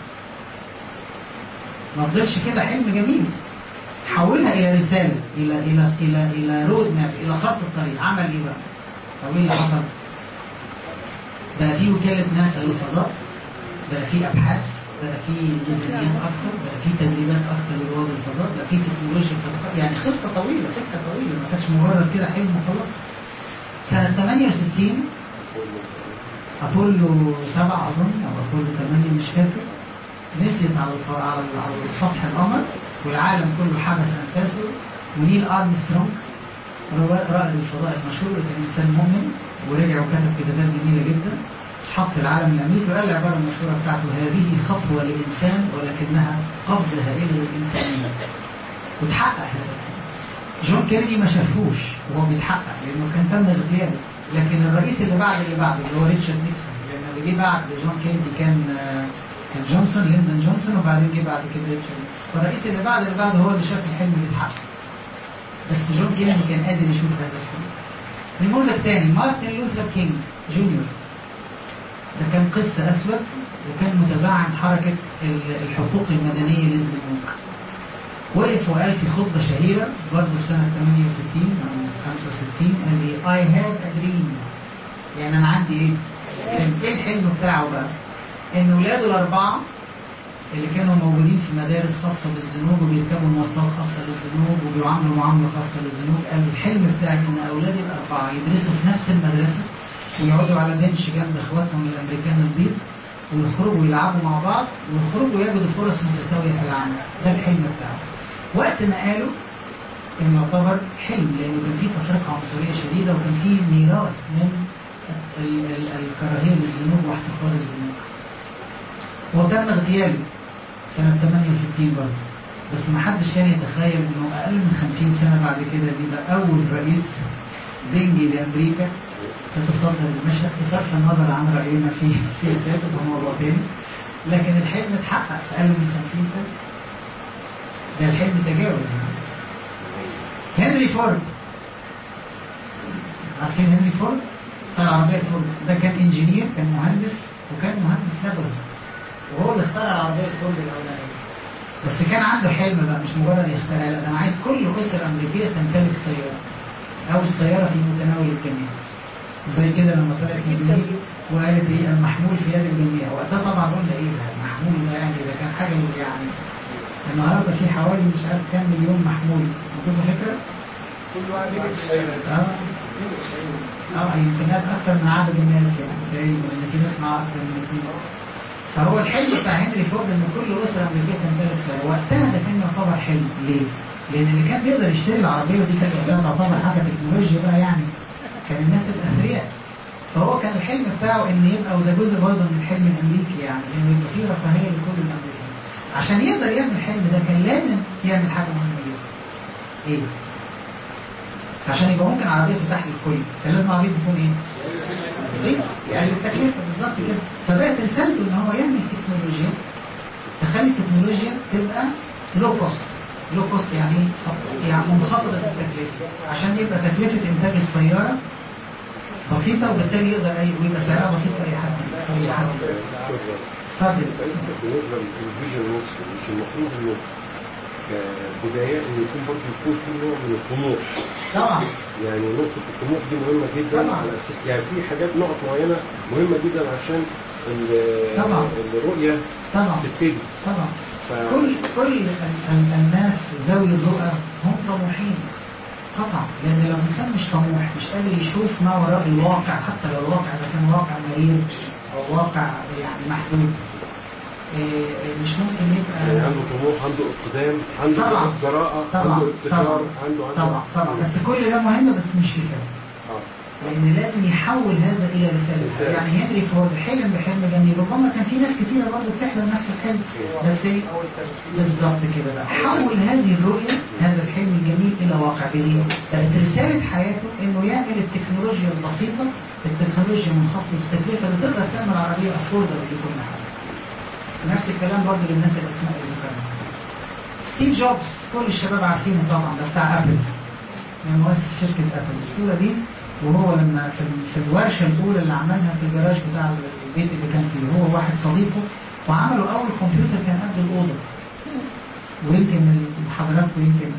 A: ما فضلش كده حلم جميل، حولها إلى رسالة، إلى إلى إلى إلى رود ماب، إلى خط الطريق. عمل إيه بقى؟ أو إيه اللي حصل؟ بقى في وكالة ناسا للفضاء، بقى في أبحاث، بقى في ميزانيات أكثر، بقى في تدريبات أكثر لرواد الفضاء، بقى في تكنولوجيا خطة. يعني خطة طويلة، سكة طويلة، ما كانتش مجرد كده حلم وخلاص. سنة ثمانية وستين أبولو سبعة أظن أو أبولو ثمانية مش فاكر، نزلت على على سطح القمر والعالم كله حبس أنفاسه. ونيل أرمسترونج رائد الفضاء المشهور اللي كان إنسان مؤمن ورجع وكتب كتابات جميلة جدا، حط العالم الأمريكي وقال العبارة المشهورة بتاعته: هذه خطوة للإنسان ولكنها قفزة هائلة للإنسانية. وتحقق هذا. جون كينيدي ما شافوش وهو بيتحقق لأنه كان تم اغتياله، لكن الرئيس اللي بعد اللي بعده اللي هو ريتشارد نيكسون، لأن اللي جه بعد جون كينيدي كان كان جونسون ليندون جونسون، وبعدين جه بعد كده ريتشارد نيكسون. فالرئيس اللي بعد اللي بعده هو اللي شاف الحلم بيتحقق، بس جون كينيدي كان قادر يشوف هذا الحلم. نموذج تاني، مارتن لوثر كينج جونيور. ده كان قس أسود وكان متزعم حركة الحقوق المدنية للزنوج. وقف وقال في خطبة شهيرة برضه في سنة ثمانية وستين أو خمسة وستين، قال لي I had a dream. يعني أنا عندي إيه؟ إيه الحلم بتاعه بقى؟ إن ولاده الأربعة اللي كانوا موجودين في مدارس خاصة بالزنوج وبيركبوا مواصلات خاصة للزنوج وبيعاملوا معاملة خاصة للزنوج، قال الحلم بتاعي إن أولادي الأربعة يدرسوا في نفس المدرسة ويقعدوا على بنش جنب إخواتهم الأمريكان البيض ويخرجوا يلعبوا مع بعض ويخرجوا يجدوا فرص متساوية في العمل. ده الحلم بتاعه. وقت ما قالوا كان يعتبر حلم، لأنه كان فيه تفرقة عنصرية شديدة، وكان فيه ميراث من ال ال الكراهية للذنوب واحتقار الذنوب. وتم اغتياله سنة ثمانية وستين برضه، بس ما حدش كان يتخيل انه اقل من خمسين سنة بعد كده بيبقى اول رئيس زنجي لامريكا يتصدر المشهد، بصرف النظر عن رأينا في سياساته ده موضوع تاني، لكن الحلم اتحقق في اقل من خمسين سنة. ده الحلم تجاوز. هنري فورد، عارفين هنري فورد؟ اخترع عربية فورد. ده كان انجينير، كان مهندس، وكان مهندس نبوي، وهو اللي اخترع عربية فورد الأولانية. بس كان عنده حلم بقى، مش مجرد يخترع، لا ده انا عايز كل أسرة أمريكية تمتلك سيارة، أو السيارة في متناول الجميع. زي كده لما طلعت من وقالت ايه المحمول في يد الجميع. وقتها طبعا قلنا ايه ده المحمول ده، يعني ده كان حاجة يعني النهارده في حوالي مش عارف كام مليون محمول، عندكم فكرة؟
B: كل واحد يجيب سيارة.
A: اه اه يمكن أكثر من عدد الناس يعني تقريبا، لأن في ناس معاها أكثر من اثنين. فهو الحلم بتاع هنري فورد ان كل اسره امريكيه تمتلك سياره. وقتها ده كان يعتبر حلم. ليه؟ لان اللي كان بيقدر يشتري العربيه دي كانت تعتبر حاجه تكنولوجيا بقى، يعني كان الناس الاثرياء. فهو كان الحلم بتاعه ان يبقى، وده جزء برضه من الحلم الامريكي، يعني انه يبقى فيه رفاهيه لكل الامريكان. عشان يقدر يعمل الحلم ده كان لازم يعمل حاجه مهمه جدا. ايه؟ عشان يبقى ممكن عربيه تتاح للكل كان لازم عربيه تكون ايه؟ رخيصه، يعني التكلفه بالظبط كده. فبقت رسالته ان هو يعمل تكنولوجيا تخلي التكنولوجيا تبقى لو كوست. لو كوست يعني يعني منخفضه التكلفه، عشان يبقى تكلفه انتاج السياره بسيطه، وبالتالي يقدر اي ويبقى سعرها بسيط في اي حد. في اي حد. اتفضل.
B: بالنسبه للفيجن نفسه، مش المفروض انه بداية ان يكون برضه يكون في نوع من الطموح؟
A: طبعا.
B: يعني نقطة الطموح دي مهمة جدا. طبعا. على اساس يعني في حاجات نقط معينة مهمة جدا عشان
A: طبعا
B: الرؤية
A: طبعا
B: تبتدي.
A: طبعا.
B: ف...
A: كل كل الناس ذوي الرؤى هم طموحين قطعا، لان لو الانسان مش طموح مش قادر يشوف ما وراء الواقع، حتى لو الواقع ده كان واقع مرير او واقع يعني محدود، مش ممكن يبقى
B: يعني عنده طموح، عنده اقتدام، عنده جراءة، عنده ابتكار، عنده عنده
A: طبعا طبعا. بس كل ده مهم، بس مش كفايه. اه لان لازم يحول هذا الى رساله. رسالة. يعني هنري فورد حلم بحلم جميل، ربما كان في ناس كثيره برضه بتحلم نفس الحلم، بس بالظبط كده بقى حول هذه الرؤيه، هذا الحلم الجميل الى واقع. بايه؟ بقت رساله حياته انه يعمل التكنولوجيا البسيطه، التكنولوجيا منخفضه التكلفه اللي تقدر تعمل عربيه افوردبل لكل حد. نفس الكلام برضه للناس الاسماء اللي ذكرناها. ستيف جوبز كل الشباب عارفينه طبعا، ده بتاع ابل، يعني مؤسس شركه ابل. الصوره دي وهو لما في, في الورشه الاولى اللي عملها في الجراج بتاع البيت اللي كان فيه، هو واحد صديقه، وعملوا اول كمبيوتر كان قد الاوضه. ويمكن حضراتكم يمكن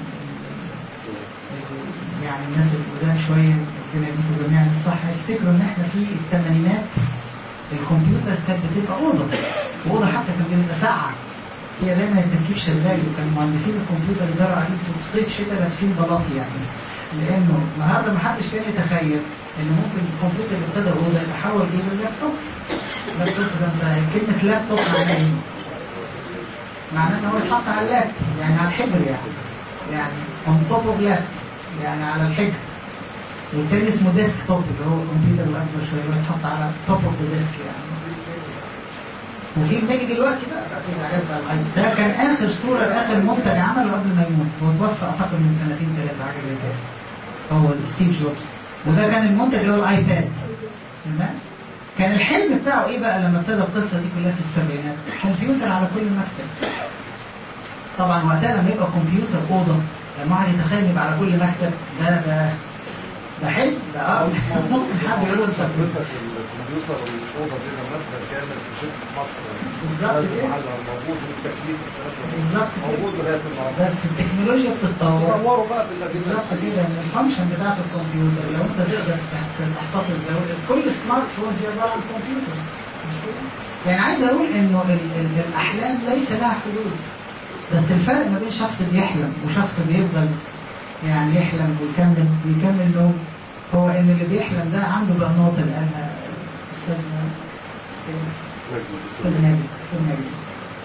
A: يعني الناس القدام شويه ربنا يديكم جميعا الصح يفتكروا ان احنا في الثمانينات الكمبيوترز كانت بتبقى اوضه، واوضه حتى كانت بتبقى ساقعه، هي دايما التكييف شغال، وكان مهندسين الكمبيوتر يقدروا عليه في صيف شتاء لابسين بلاطي، يعني لانه النهارده ما حدش كان يتخيل ان ممكن الكمبيوتر اللي ابتدى اوضه يتحول الى اللابتوب. اللابتوب ده كلمه لابتوب معناها ايه؟ معناه ان هو يتحط على اللاب، يعني على الحجر، يعني يعني اون توب اوف لاب، يعني على الحجر. والتاني اسمه ديسك توب اللي هو كمبيوتر الاكبر شويه اللي يتحط على توب اوف ذا ديسك يعني. وفي بنجي دلوقتي بقى في حاجات بقى. ده كان اخر صوره لاخر منتج عمله قبل ما يموت، هو توفى اعتقد من سنتين ثلاثه حاجه زي كده، هو ستيف جوبز. وده كان المنتج اللي هو الايباد. تمام. كان الحلم بتاعه ايه بقى لما ابتدى القصه دي كلها في السبعينات؟ كمبيوتر على كل مكتب. طبعا وقتها لما يبقى كمبيوتر اوضه، لما واحد يتخيل يبقى على كل مكتب، ده ده ده حلم. ده اه ممكن حد يقول له انت
B: الكمبيوتر والاوضه دي مبنى كامل في شركه مصر
A: بالظبط كده
B: موجود، والتكليف
A: بالظبط
B: موجود لغايه النهارده.
A: بس التكنولوجيا بتتطور
B: بتطوروا بقى بالاجهزه
A: بالظبط كده. ان الفانكشن بتاعت الكمبيوتر لو انت تقدر تحتفظ كل سمارت فونز دي عباره عن كمبيوترز، مش كده؟ يعني عايز اقول انه ال ال الاحلام ليس لها حدود، بس الفرق ما بين شخص بيحلم وشخص بيفضل يعني يحلم ويكمل بيكمل نوم، هو ان اللي بيحلم ده عنده بقى النقطه اللي قالها استاذنا استاذ نبيل استاذ نبيل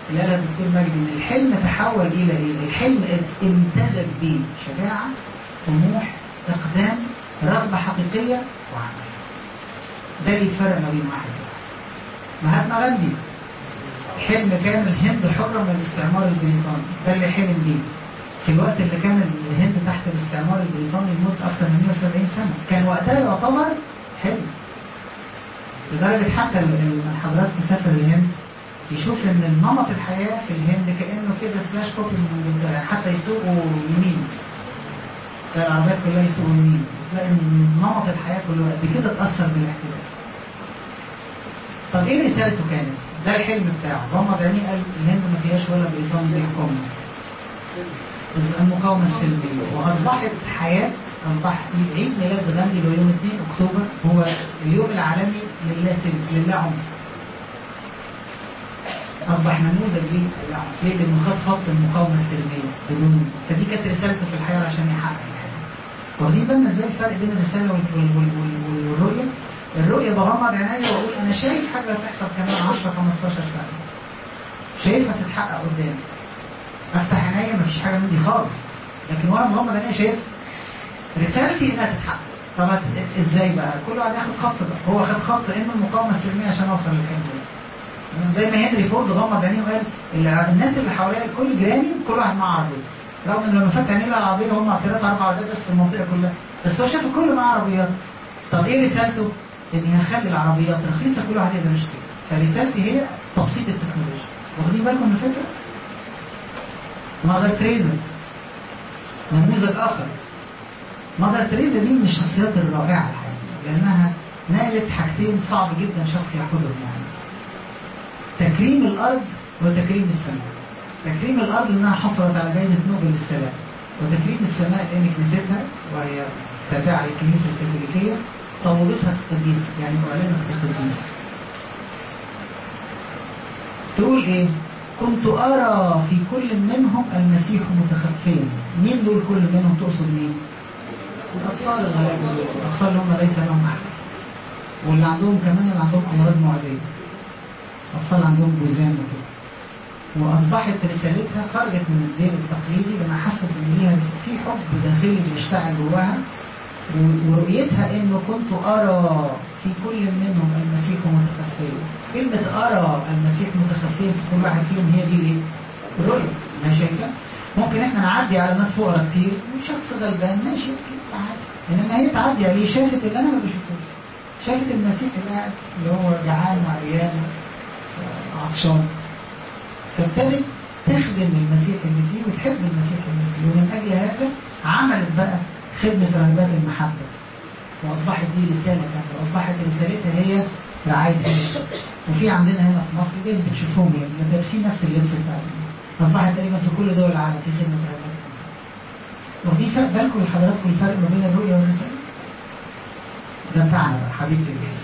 A: اللي قالها الدكتور مجدي ان الحلم تحول الى ايه؟ الحلم امتزج به شجاعه، طموح، اقدام، رغبه حقيقيه وعمل. ده اللي يفرق ما بين واحد وواحد. مهاتما غاندي حلم كان الهند حرة من الاستعمار البريطاني، ده اللي حلم بيه في الوقت اللي كان الهند تحت الاستعمار البريطاني لمدة أكثر من مئة وسبعين سنة. كان وقتها يعتبر حلم، لدرجة حتى لما حضرتك مسافر الهند يشوف ان نمط الحياة في الهند كأنه كده سلاش كوبي من انجلترا، حتى يسوقوا يمين تلاقي العربيات كلها يسوقوا يمين، وتلاقي ان نمط الحياة كله قد كده اتأثر بالاحتلال. طب ايه رسالته كانت؟ ده الحلم بتاعه، غمض عينيه قال الهند ما فيهاش ولا بريطاني بيحكمها، بس المقاومة السلمية. واصبحت حياة اصبح عيد ميلاد غاندي اللي هو يوم اثنين اكتوبر هو اليوم العالمي لله سلم، لله عنف. اصبح نموذج ليه العنف، ليه؟ لانه خد خط المقاومة السلمية بدون، فدي كانت رسالته في الحياة عشان يحقق الحلم. واخدين بالنا ازاي الفرق بين الرسالة والرؤية؟ الرؤية بغمض عينيا واقول انا شايف حاجة هتحصل كمان عشرة خمستاشر سنة، شايفها تتحقق قدامي. افتح عينيا مفيش حاجة من دي خالص، لكن وانا مغمض عينيا شايف رسالتي انها تتحقق. طب ازاي بقى؟ كل واحد ياخد خط بقى. هو خد خط ان المقاومة السلمية عشان اوصل للحلم ده. زي ما هنري فورد غمض عينيه وقال الناس اللي حواليا كل جيراني كل واحد معاه عربية، رغم ان لما فتح عينيه العربية هم ثلاث اربع عربيات بس في المنطقة كلها، بس هو شاف الكل معاه عربيات. طب ايه رسالته؟ اني هخلي العربيات رخيصة كل واحد يقدر يشتري. فرسالتي هي تبسيط التكنولوجيا. واخدين بالكم من الفكرة؟ مادر تريزا نموذج آخر. مادر تريزا دي من الشخصيات الرائعة الحقيقة، لأنها نالت حاجتين صعب جدا شخص ياخدهم، يعني تكريم الأرض وتكريم السماء. تكريم الأرض لأنها حصلت على جائزة نوبل للسلام، وتكريم السماء لأن كنيستها وهي تابعة للكنيسة الكاثوليكية طوبتها كقديسة، يعني أعلنت كقديسة. تقول إيه؟ كنت أرى في كل منهم المسيح متخفيا. مين دول كل منهم؟ تقصد مين؟ الأطفال الغلابة، الأطفال اللي هم ليس لهم أحد، واللي عندهم كمان اللي عندهم أمراض معدية، أطفال عندهم جذام وكده. وأصبحت رسالتها خرجت من الدين التقليدي لأنها حست إن ليها في حب داخلي بيشتعل جواها، ورؤيتها إنه كنت أرى في كل منهم المسيح متخفيا. كلمة أرى المسيح متخفيا في كل واحد فيهم هي دي ليه؟ الرؤية. ما شايفة؟ ممكن إحنا نعدي على ناس فقراء كتير وشخص غلبان ماشي عادي، إنما هي تعدي عليه شافت اللي أنا ما بشوفوش، شافت المسيح اللي قاعد اللي هو جعان وعريان وعطشان، فابتدت تخدم المسيح اللي فيه وتحب المسيح اللي فيه. ومن أجل هذا عملت بقى خدمة راهبات المحبة، وأصبحت دي رسالة كاملة، وأصبحت رسالتها هي رعاية الناس. وفي عندنا هنا في مصر جايز بتشوفهم يعني لابسين نفس اللبس بتاعهم، أصبحت تقريبا في كل دول العالم في خدمة راهبات المحبة. واخدين بالكم لحضراتكم الفرق ما بين الرؤية والرسالة؟ ده بتاعنا بقى حبيب جرجس.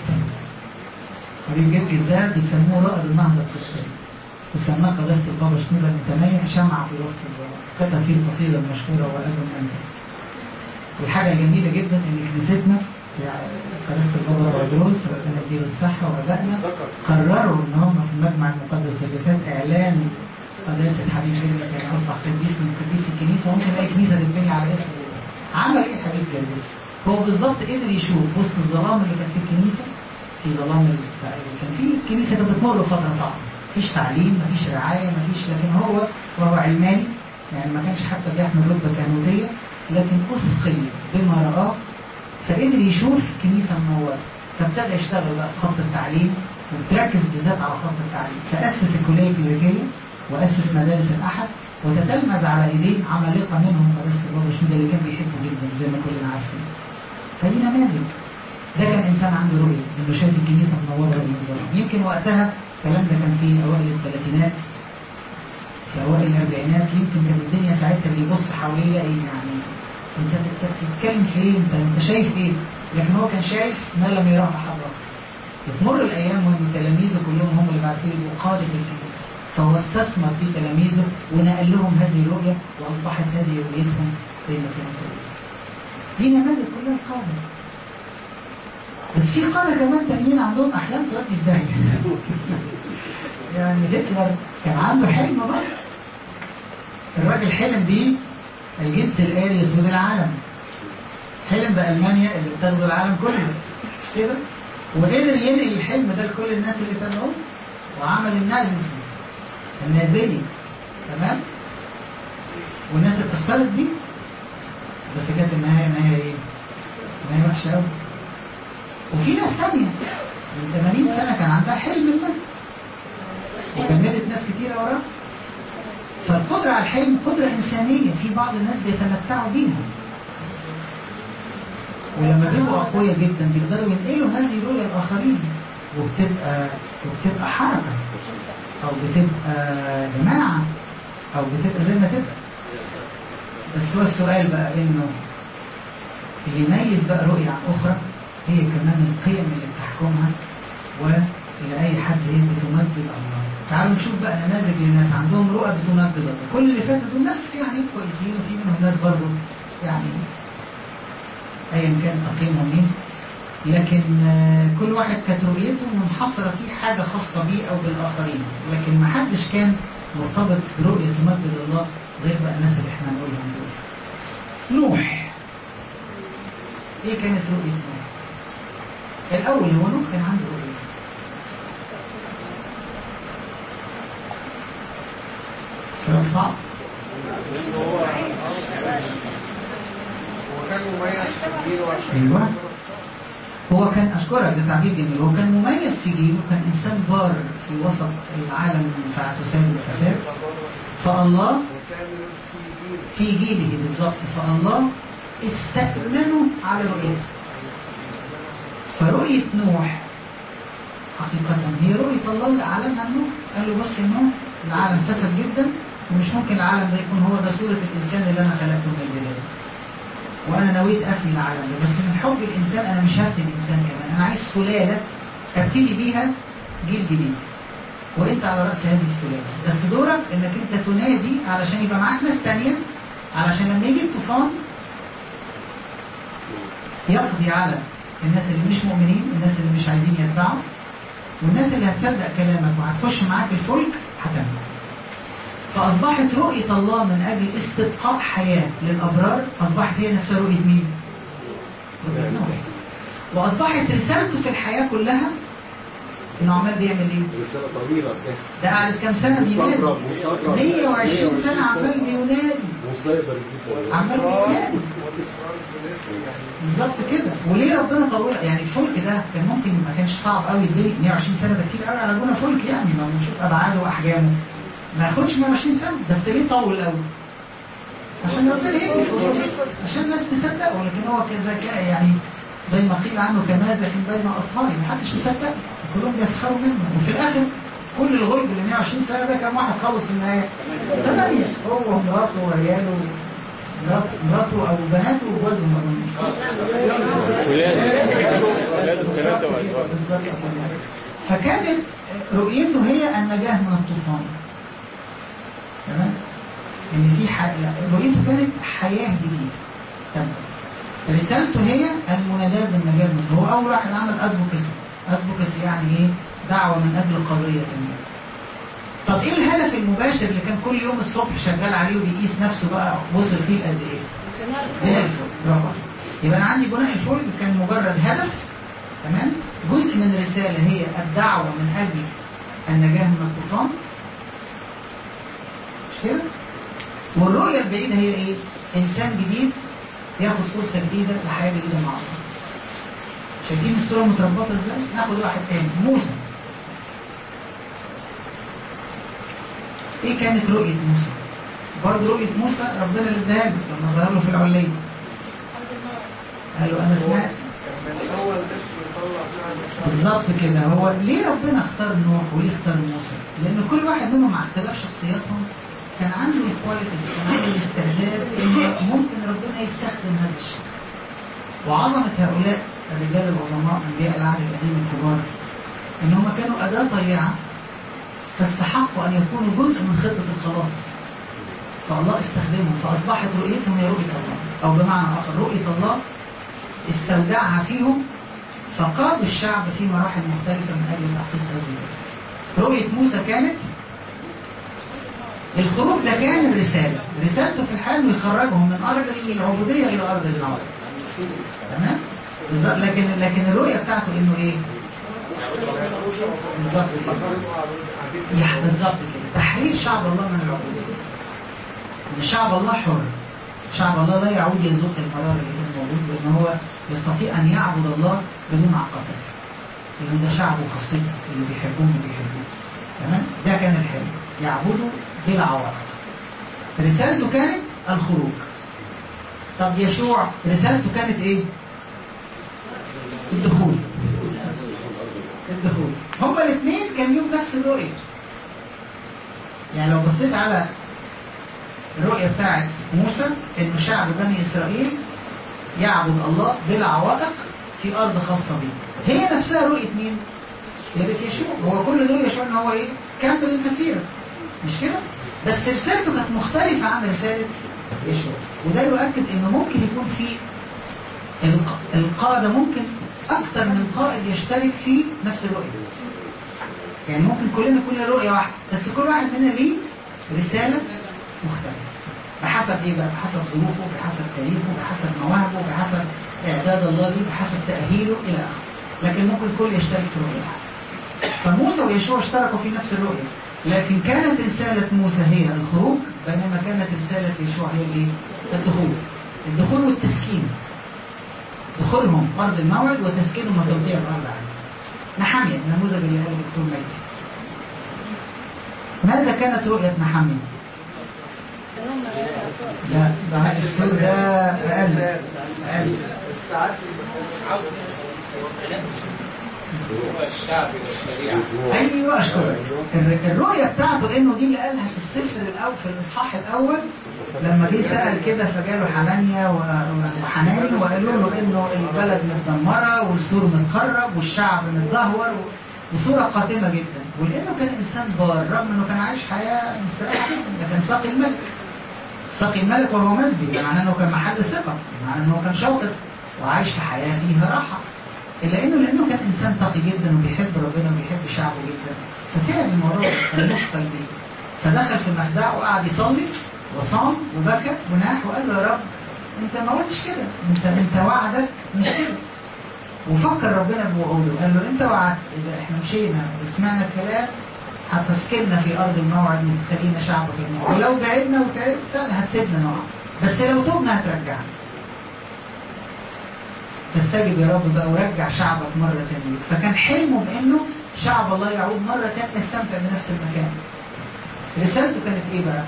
A: حبيب جرجس ده بيسموه رائد النهضة الفكرية، وسماه قداسة البابا شنودة المتميح شمعة في وسط الظلام. كتب فيه القصيدة المشهورة وألم أنت. والحاجة الجميلة جدا إن كنيستنا قداسة البابا بردروس ربنا يديله الصحة وأبائنا قرروا إن هم في المجمع المقدس اللي فات إعلان قداسة حبيب جرجس، يعني أصبح قديس من قديس الكنيسة. ممكن أي كنيسة تتبني على اسمه. عمل إيه حبيب جرجس؟ هو بالظبط قدر يشوف وسط الظلام اللي كان في الكنيسة، في ظلام كان في الكنيسة كانت بتمر فترة صعبة، مفيش تعليم، مفيش رعاية، مفيش، لكن هو وهو علماني يعني ما كانش حتى بيحمل رتبة كهنوتية، لكن أثقل بما رآه فقدر يشوف كنيسة منورة، فابتدى يشتغل بقى في خط التعليم وتركز بالذات على خط التعليم. فأسس الكلية الكليريكية وأسس مدارس الأحد، وتتلمذ على إيدين عمالقة منهم قداسة البابا شنودة اللي كان بيحبه جدا زي ما كلنا عارفين. فدي نماذج. ده كان إنسان عنده رؤية إنه شايف الكنيسة منورة من الظلام. يمكن وقتها الكلام ده كان في أوائل الثلاثينات، في أوائل الأربعينات، يمكن كانت الدنيا ساعتها اللي يبص حواليه يلاقي يعني أنت بتتكلم في إيه؟ أنت أنت شايف إيه؟ لكن هو كان شايف ما لم يراه أحد آخر. بتمر الأيام وإن تلاميذه كلهم هم اللي بعد كده يبقوا قادة الكنيسة، فهو استثمر في تلاميذه ونقل لهم هذه الرؤية، وأصبحت هذه رؤيتهم زي ما كانت رؤيتهم. دي نماذج كلها القادة. بس في قادة كمان تانيين عندهم أحلام تؤدي في داهية. يعني هتلر كان عنده حلم برضه. الراجل حلم بيه الجنس الآلي يسود العالم، حلم بألمانيا اللي بتغزو العالم كله، مش كده؟ وقدر ينقل الحلم ده لكل الناس اللي تبعوه، وعمل النازي النازية، تمام؟ والناس اتأثرت بيه، بس كانت النهاية نهاية ايه؟ نهاية وحشة قوي. وفي ناس ثانية من ثمانين سنة كان عندها حلم ما، وجندت ناس كتيرة وراه. فالقدرة على الحلم قدرة إنسانية، في بعض الناس بيتمتعوا بيها، ولما بيبقوا أقوياء جدا بيقدروا ينقلوا هذه الرؤية للآخرين، وبتبقى وبتبقى حركة، أو بتبقى جماعة، أو بتبقى زي ما تبقى. بس هو السؤال بقى إنه اللي يميز بقى رؤية عن أخرى هي كمان القيم اللي بتحكمها، وإلى أي حد هي بتمجد الله. تعالوا نشوف بقى نماذج للناس عندهم رؤى بتمجد الله. كل اللي فاتوا دول ناس يعني كويسين، وفي منهم ناس برضه يعني أيا كان تقييمهم مين، لكن كل واحد كانت رؤيته منحصرة في حاجة خاصة بيه أو بالآخرين، لكن ما حدش كان مرتبط برؤية تمجد الله غير بقى الناس اللي احنا نقولهم دول. نوح، ايه كانت رؤية نوح؟ الأول هو نوح كان عنده رؤية. سؤال صعب.
B: هو كان مميز في جيله.
A: ايوه، هو كان أشكرك، ده تعبير جميل. هو كان مميز في جيله، كان إنسان بار في وسط العالم ساعة تساد الفساد، فالله في جيله بالظبط، فالله استأمنوا على رؤيته. فرؤية نوح حقيقة هي رؤية الله اللي أعلنها لنوح. قال له بص يا نوح، العالم فسد جدا، ومش ممكن العالم ده يكون هو ده صورة الإنسان اللي أنا خلقته من البداية، وأنا نويت أفني العالم ده، بس من حب الإنسان أنا مش هفني الإنسان كمان، أنا عايز سلالة أبتدي بيها جيل جديد، وأنت على رأس هذه السلالة. بس دورك إنك أنت تنادي علشان يبقى معاك ناس تانية، علشان لما يجي الطوفان يقضي على الناس اللي مش مؤمنين، الناس اللي مش عايزين يتبعوا، والناس اللي هتصدق كلامك وهتخش معاك الفلك هتنجو. فأصبحت رؤية الله من أجل استبقاء حياة للأبرار أصبحت هي نفسها رؤية مين؟ رؤية نوح. وأصبحت رسالته في الحياة كلها إنه عمال بيعمل إيه؟
B: رسالة طويلة.
A: ده قعد كام سنة بينادي؟ مية وعشرين سنة عمال بينادي. عمال بينادي. بالظبط كده. وليه ربنا طول؟ يعني الفلك ده كان ممكن ما كانش صعب قوي يدرك مية وعشرين سنة، ده كتير قوي على جونا فلك يعني، ما نشوف أبعاده وأحجامه ما ياخدش مية وعشرين سنة، بس ليه طول قوي؟ عشان ربنا يدرك، عشان الناس تصدقه. لكن هو كذكاء يعني زي ما قيل عنه كمازح بين أصحابه، محدش مصدق، كلهم بيسخروا منه. وفي الآخر كل الغلب اللي مية وعشرين سنة ده كم واحد خلص في النهاية؟ ثمانية، هو ومراته وعياله، مراته أو بناته وجوزهم أظن. فكانت رؤيته هي النجاة من الطوفان. تمام؟ إن في ح... رؤيته كانت حياة جديدة. تمام. رسالته هي المناداة بالنجاة منه. هو أول واحد عمل أدفوكسي. أدفوكسي يعني إيه؟ دعوة من أجل قضية تانية. طب إيه الهدف المباشر اللي كان كل يوم الصبح شغال عليه وبيقيس نفسه بقى وصل فيه قد إيه؟ بناء الفلك. برافو. يبقى أنا عندي بناء الفلك كان مجرد هدف، تمام؟ جزء من رسالة هي الدعوة من أجل النجاة من الطوفان. مش كده؟ والرؤية البعيدة هي إيه؟ إنسان جديد ياخد فرصة جديدة لحياة جديدة مع الله. شايفين الصورة متربطة ازاي؟ ناخد واحد تاني، موسى. ايه كانت رؤية موسى؟ برضه رؤية موسى ربنا اللي اداها له لما ظهر له في العلية. قال له انا سمعت. بالظبط كده. هو ليه ربنا اختار نوح وليه اختار موسى؟ لان كل واحد منهم مع اختلاف شخصياتهم كان عنده الكواليتيز، كان عنده الاستعداد ان ممكن ربنا يستخدم هذا الشخص. وعظمة هؤلاء الرجال العظماء انبياء العهد القديم الكبار ان هم كانوا أداة طيعة فاستحقوا ان يكونوا جزء من خطة الخلاص. فالله استخدمهم، فاصبحت رؤيتهم هي رؤية الله، او بمعنى اخر رؤية الله استودعها فيهم، فقادوا الشعب في مراحل مختلفة من اجل تحقيق هذه الرؤية. رؤية موسى كانت الخروج، ده كان الرسالة، رسالته في الحال انه يخرجهم من أرض العبودية إلى أرض العبودية. تمام؟ بالظبط. لكن لكن الرؤية بتاعته إنه إيه؟ بالظبط كده. بالظبط كده، تحرير شعب الله من العبودية. إن شعب الله حر، شعب الله لا يعود يذوق المرار اللي كان موجود، بأن هو يستطيع أن يعبد الله بدون عقبات. لأن ده شعبه وخاصته اللي بيحبوه وبيحبوه. تمام؟ ده كان الحلم، يعبدوا بلا عوائق. رسالته كانت الخروج. طب يشوع رسالته كانت ايه؟ الدخول. الدخول. هما الاثنين كان ليهم نفس الرؤية. يعني لو بصيت على الرؤية بتاعت موسى انه شعب بني اسرائيل يعبد الله بلا عوائق في ارض خاصة بيه، هي نفسها رؤية مين؟ رؤية يشوع. هو كل دول يشوع ان هو ايه؟ كمل المسيرة، مش كده؟ بس رسالته كانت مختلفة عن رسالة يشوع، وده يؤكد انه ممكن يكون في القادة ممكن اكتر من قائد يشترك في نفس الرؤية. يعني ممكن كلنا كلنا رؤية واحدة، بس كل واحد مننا ليه رسالة مختلفة بحسب ايه بقى؟ بحسب ظروفه، بحسب تاريخه، بحسب مواهبه، بحسب اعداد الله ليه، بحسب تأهيله الى اخره. لكن ممكن الكل يشترك في رؤية واحدة. فموسى ويشوع اشتركوا في نفس الرؤية، لكن كانت رسالة موسى هي الخروج، بينما كانت رسالة يشوع هي الايه؟ الدخول. الدخول والتسكين، دخولهم أرض الموعد وتسكينهم وتوزيع الأرض عليه. نحمية نموذج اللي قاله الدكتور مجدي. ماذا كانت رؤية نحمية؟ لا ده السور ده أقل أقل ايوه اشكرك. الرؤيه بتاعته انه دي اللي قالها في السفر الاول في الاصحاح الاول، لما جه سال كده فجاله حنانيا وحناني وقالوا له انه البلد متدمره والسور متخرب والشعب متدهور وصوره قاتمه جدا، ولانه كان انسان بار رغم انه كان عايش حياه مستريحه جدا، ده كان ساقي الملك. ساقي الملك وهو مسبي، ده معناه انه كان محل ثقه، معناه انه كان شاطر وعايش في حياه فيها راحه. إلا إنه لأنه كان إنسان تقي جدا وبيحب ربنا وبيحب شعبه جدا، فتعب من وراه، كان مخفل بيه. فدخل في المخدع وقعد يصلي وصام وبكى وناح وقال له يا رب أنت ما قلتش كده، أنت أنت وعدك مش كده. وفكر ربنا بوعوده، قال له أنت وعدت إذا إحنا مشينا وسمعنا الكلام هتسكننا في أرض الموعد وتخلينا شعبك الموعد، ولو بعدنا وتعبت هتسيبنا نقع، بس لو تبنا هترجعنا. فاستجب يا رب بقى ورجع شعبك مرة تانية. فكان حلمه بأنه شعب الله يعود مرة تانية يستمتع بنفس المكان. رسالته كانت إيه بقى؟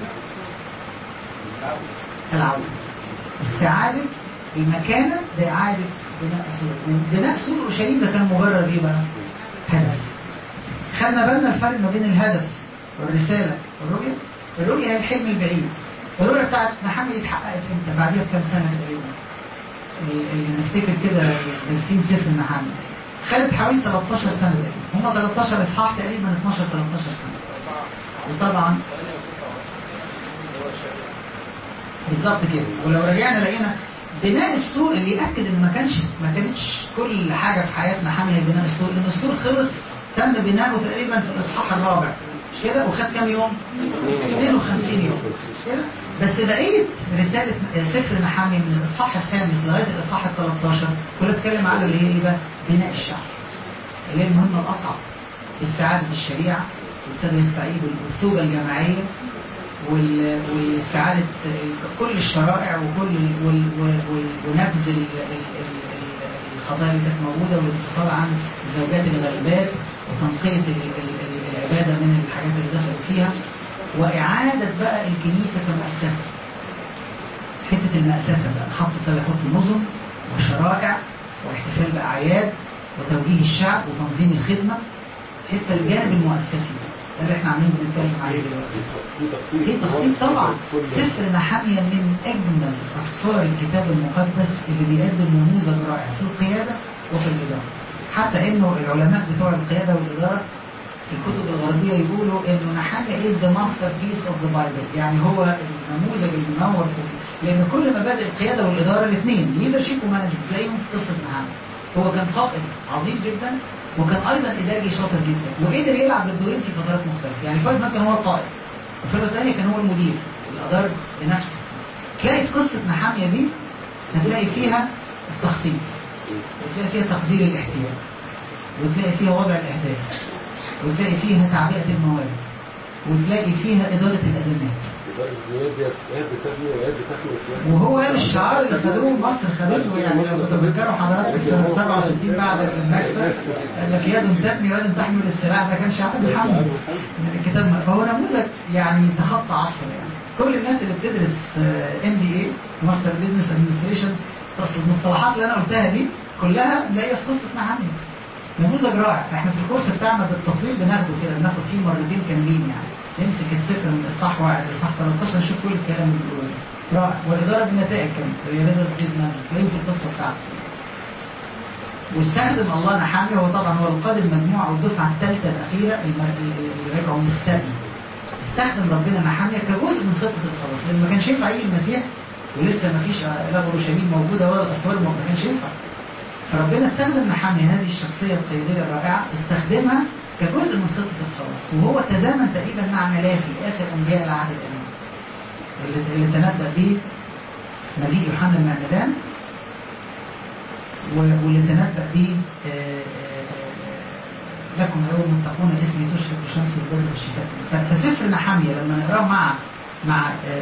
A: العودة، استعادة المكانة بإعادة بناء سور. بناء سور أورشليم ده كان مجرد إيه بقى؟ هدف. خدنا بالنا الفرق ما بين الهدف والرسالة والرؤية. الرؤية هي الحلم البعيد. الرؤية بتاعت نحمية اتحققت امتى؟ بعديها بكام سنة تقريبا. اللي نفتكر كده دارسين سفر النحمية خدت حوالي ثلاثة عشر سنة تقريبا. هم ثلاثة عشر إصحاح تقريبا اثناشر ثلاثة عشر سنة. وطبعا بالظبط كده. ولو رجعنا لقينا بناء السور اللي يأكد ان ما كانش ما كانتش كل حاجة في حياتنا حامية بناء السور، ان السور خلص تم بناؤه تقريبا في الإصحاح الرابع مش كده، وخد كام يوم؟ اثنين وخمسين يوم مش كده. بس بقية رسالة سفر نحمية من الإصحاح الخامس لغاية الإصحاح الثالث عشر كلها بتتكلم على اللي هي بقى بناء الشعب، اللي هي المهمة الأصعب، استعادة الشريعة، وابتدوا يستعيدوا التوبة الجماعية واستعادة كل الشرائع وكل ونبذ الخطايا اللي كانت موجودة والانفصال عن الزوجات الغريبات وتنقية العبادة من الحاجات اللي دخلت فيها، وإعادة بقى الكنيسة كمؤسسة. حتة المؤسسة بقى حطوا ابتدى يحطوا نظم وشرائع واحتفال بأعياد وتوجيه الشعب وتنظيم الخدمة. حتة الجانب المؤسسي ده اللي احنا عاملين بنتكلم عليه دلوقتي. في تخطيط طبعا. سفر نحمية من أجمل أسفار الكتاب المقدس اللي بيقدم نموذج رائع في القيادة وفي الإدارة. حتى إنه العلماء بتوع القيادة والإدارة في الكتب الغربية يقولوا إنه نحمية is the masterpiece of the Bible، يعني هو النموذج المنور في، لأن كل مبادئ القيادة والإدارة الاثنين leadership ومانجمنت تلاقيهم في قصة نحمية. هو كان قائد عظيم جدا وكان ايضا اداري شاطر جدا، وقدر يلعب بالدورين في فترات مختلفه. يعني في وقت كان هو القائد، وفي الفتره الثانيه كان هو المدير اللي ادار بنفسه. تلاقي في قصه نحاميه دي هتلاقي فيها التخطيط، وتلاقي فيها تقدير الاحتياج، وتلاقي فيها وضع الاهداف، وتلاقي فيها تعبئه الموارد، وتلاقي فيها اداره الازمات. وهو قال الشعار اللي خدوه مصر خدته، يعني لو تتذكروا حضراتكم سنه سبعة وستين بعد المكسب، قال لك يد تبني ويد تحمل السلاح. ده كان شعار محمد من الكتاب. فهو نموذج يعني تخطى عصر. يعني كل الناس اللي بتدرس ام بي اي ماستر بزنس ادمنستريشن، اصل المصطلحات اللي انا قلتها دي كلها نلاقيها في قصه محمد. نموذج رائع. احنا في الكورس بتاعنا بالتطويل بناخده كده، بناخد فيه مرتين كاملين. يعني نمسك السفر من اصحاح واحد لصح ثلاثة عشر نشوف كل الكلام اللي بيقوله. رائع. والاداره بالنتائج كمان ريزلت بيز مانجمنت تلاقيه في القصه بتاعته. واستخدم الله نحاميه، هو طبعا هو القائد المجموعه والدفعه الثالثه الاخيره اللي رجعوا من السبي. استخدم ربنا نحاميه كجزء من خطه الخلاص، لان ما كانش ينفع يجي المسيح ولسه ما فيش لا اورشليم موجوده ولا الاسوار ما كانش ينفع. فربنا استخدم نحاميه هذه الشخصيه القياديه الرائعه، استخدمها كجزء من خطه الخلاص. وهو تزامن تقريبا مع ملاخي اخر انبياء العهد القديم اللي تنبأ به مجيء يوحنا المعمدان، واللي تنبأ به لكم يوم تكون اسمي تشرق شمس البر والشفاء. فسفر نحاميه لما نقراه مع مع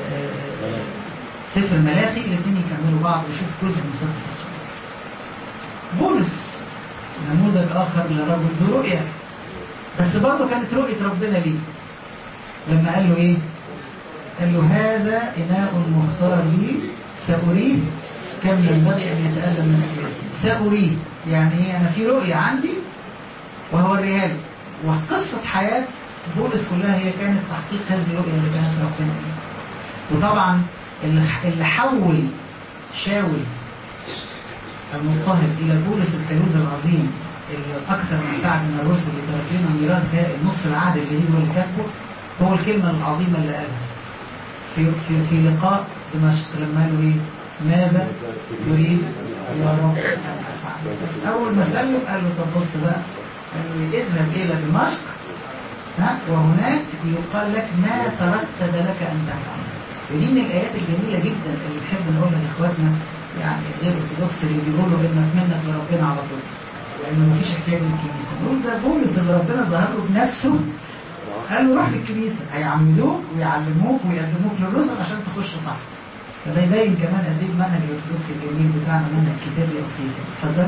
A: سفر ملاخي الاثنين يكملوا بعض ويشوف جزء من خطه الخلاص. بولس نموذج اخر لرجل ذو رؤيه، بس برضه كانت رؤيه ربنا ليه لما قال له ايه؟ قال له هذا إناء مختار لي سأريه كم ينبغي أن يتألم من أجل اسمي. سأريه يعني إيه؟ أنا في رؤية عندي وهو الريال. وقصة حياة بولس كلها هي كانت تحقيق هذه الرؤية اللي كانت ربنا ليه. وطبعا اللي حول شاول المضطهد إلى بولس الكنوز العظيم اللي أكثر من تعب من الرسل اللي ترك لنا ميراث هائل نص العهد الجديد هو اللي كاتبه، هو الكلمة العظيمة اللي قالها في في في لقاء دمشق لما قالوا ايه؟ ماذا تريد يا رب ان افعل؟ اول ما ساله قال له طب بص بقى، قال له اذهب الى دمشق ها وهناك يقال لك ما ترتب لك ان تفعل. ودي من الايات الجميله جدا اللي نحب نقولها لاخواتنا يعني غير ارثوذكس اللي بيقولوا انك منك لربنا على طول وانه مفيش احتياج للكنيسه. نقول ده بولس اللي ربنا ظهر له بنفسه قال له روح للكنيسة، هيعمدوك ويعلموك ويقدموك للرسل عشان تخش صح. فده يبين كمان قد ايه المنهج الارثوذكسي الجميل بتاعنا منهج كتابي اصيل. اتفضل.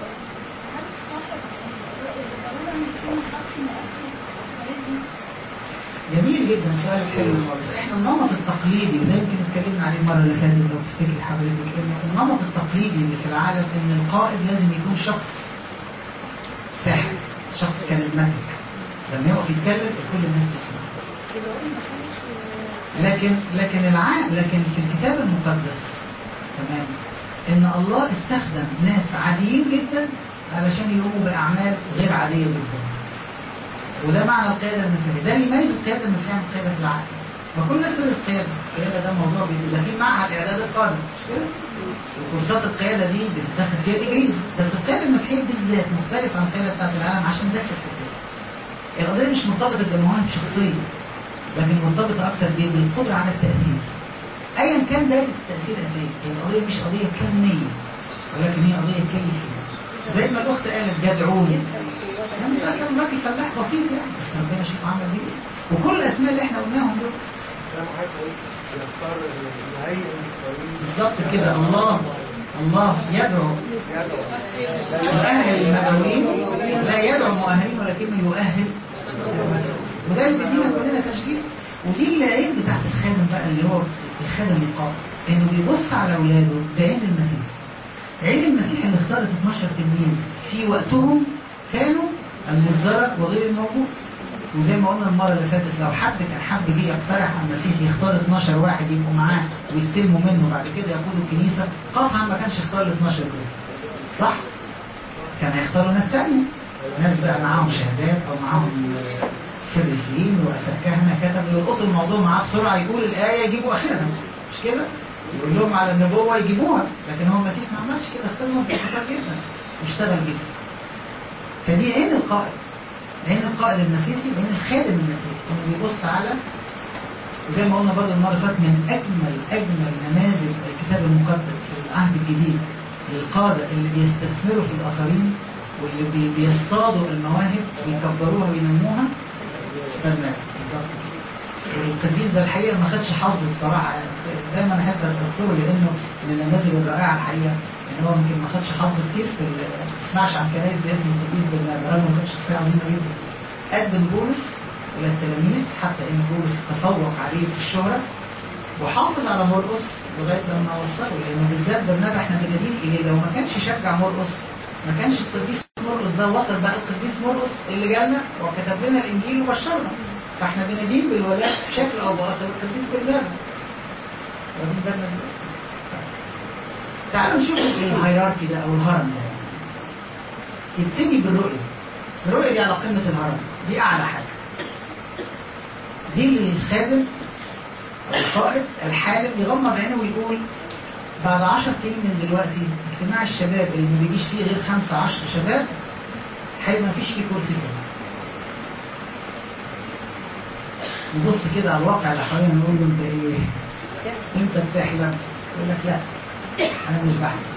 A: جميل جدا، سؤال حلو خالص. احنا النمط التقليدي وده يمكن اتكلمنا عليه المره اللي فاتت لو تفتكر حضرتك، ان النمط التقليدي اللي في العالم ان القائد لازم يكون شخص ساحر، شخص كاريزماتيك، لما يقف يتكلم كل الناس تسمع. لكن لكن العام لكن في الكتاب المقدس تمام ان الله استخدم ناس عاديين جدا علشان يقوموا باعمال غير عاديه جدا. وده معنى القياده المسيحيه، ده اللي يميز القياده المسيحيه عن القياده في العالم. فكل الناس تدرس قياده، القياده ده موضوع بيبقى فيه معهد اعداد القاده، وكورسات القياده دي بتتاخد فيها ديجريز، بس القياده المسيحيه بالذات مختلفه عن القياده بتاعت العالم عشان بس الحكايه. القضيه مش مرتبطه بمواهب شخصيه، لكن مرتبطه اكتر بيه بالقدره على التاثير. ايا كان دائره التاثير قد ايه، القضيه مش قضيه كميه ولكن هي قضيه كيفيه. زي ما الاخت قالت جدعون، يعني كان راجل فلاح بسيط يعني، بس ربنا شوف عمل بيه. وكل الاسماء اللي احنا قلناهم دول بالظبط كده. الله الله يدعو يؤهل المدعوين، لا يدعو المؤهلين ولكنه يؤهل. وده اللي بيدينا كلنا تشجيع. ودي اللي عين بتاعت الخادم بقى اللي هو الخادم القائد، انه بيبص على اولاده بعين المسيح. عين المسيح اللي اختارت اثناشر تلميذ في وقتهم كانوا المصدرة وغير الموجود. وزي ما قلنا المرة اللي فاتت لو حد كان حب جه يقترح على المسيح يختار اثناشر واحد يبقوا معاه ويستلموا منه بعد كده يقودوا الكنيسة، قطعا ما كانش يختار ال اثناشر دول، صح؟ كان هيختاروا ناس تانية، ناس بقى معاهم شهادات او معاهم فريسيين ورؤساء كهنة كتبوا يلقطوا الموضوع معاه بسرعة، يقول الآية يجيبوا آخرها، مش كده؟ يقول لهم على النبوة يجيبوها. لكن هو المسيح ما عملش كده، اختار ناس بسيطة جدا واشتغل جدا. فدي عين القائد، عين القائد المسيحي وعين الخادم المسيحي، انه بيبص على، وزي ما قلنا برضه المره اللي فاتت، من اجمل اجمل نماذج الكتاب المقدس في العهد الجديد للقاده اللي بيستثمروا في الاخرين واللي بي بيصطادوا المواهب ويكبروها وينموها. برنابا بالظبط. والقديس ده الحقيقه ما خدش حظ بصراحه، يعني دايما احب اذكره لانه من النماذج الرائعه الحقيقه، يعني هو يمكن ما خدش حظ كتير في، ما تسمعش عن كنايس باسم القديس برنابا، رغم انه كان شخصيه عظيمه جدا. قدم بولس الى التلاميذ حتى ان بولس تفوق عليه في الشهره، وحافظ على مرقس لغايه لما وصله، لانه بالذات برنابا احنا بندين اليه، لو ما كانش يشجع مرقس ما كانش القديس مرقس ده وصل بقى القديس مرقس اللي جالنا وكتب لنا الانجيل وبشرنا. فاحنا بندين بالولاء بشكل او باخر القديس برنابا. واخدين بالنا؟ تعالوا نشوف الهيراركي ده او الهرم ده. يبتدي بالرؤيه. الرؤيه دي على قمه الهرم، دي اعلى حاجه. دي للخادم او القائد الحالم يغمض عينه ويقول بعد عشر سنين من دلوقتي اجتماع الشباب اللي ما بيجيش فيه غير خمسة عشر شباب هيبقى ما فيش فيه كرسي فاضي. نبص كده على الواقع اللي حوالينا نقول له انت ايه؟ انت بتحلم؟ يقول لك لا انا مش بحلم.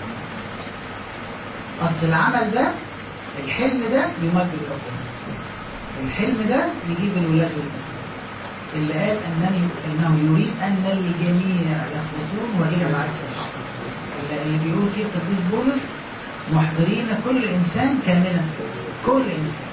A: اصل العمل ده، الحلم ده يمجد ربنا. الحلم ده يجيب الولاد والنساء. اللي قال انني انه يريد ان الجميع يخلصون والى معرفه الحق. اللي بيقول فيه القديس بولس محضرين كل انسان كاملا في المسيح. كل انسان.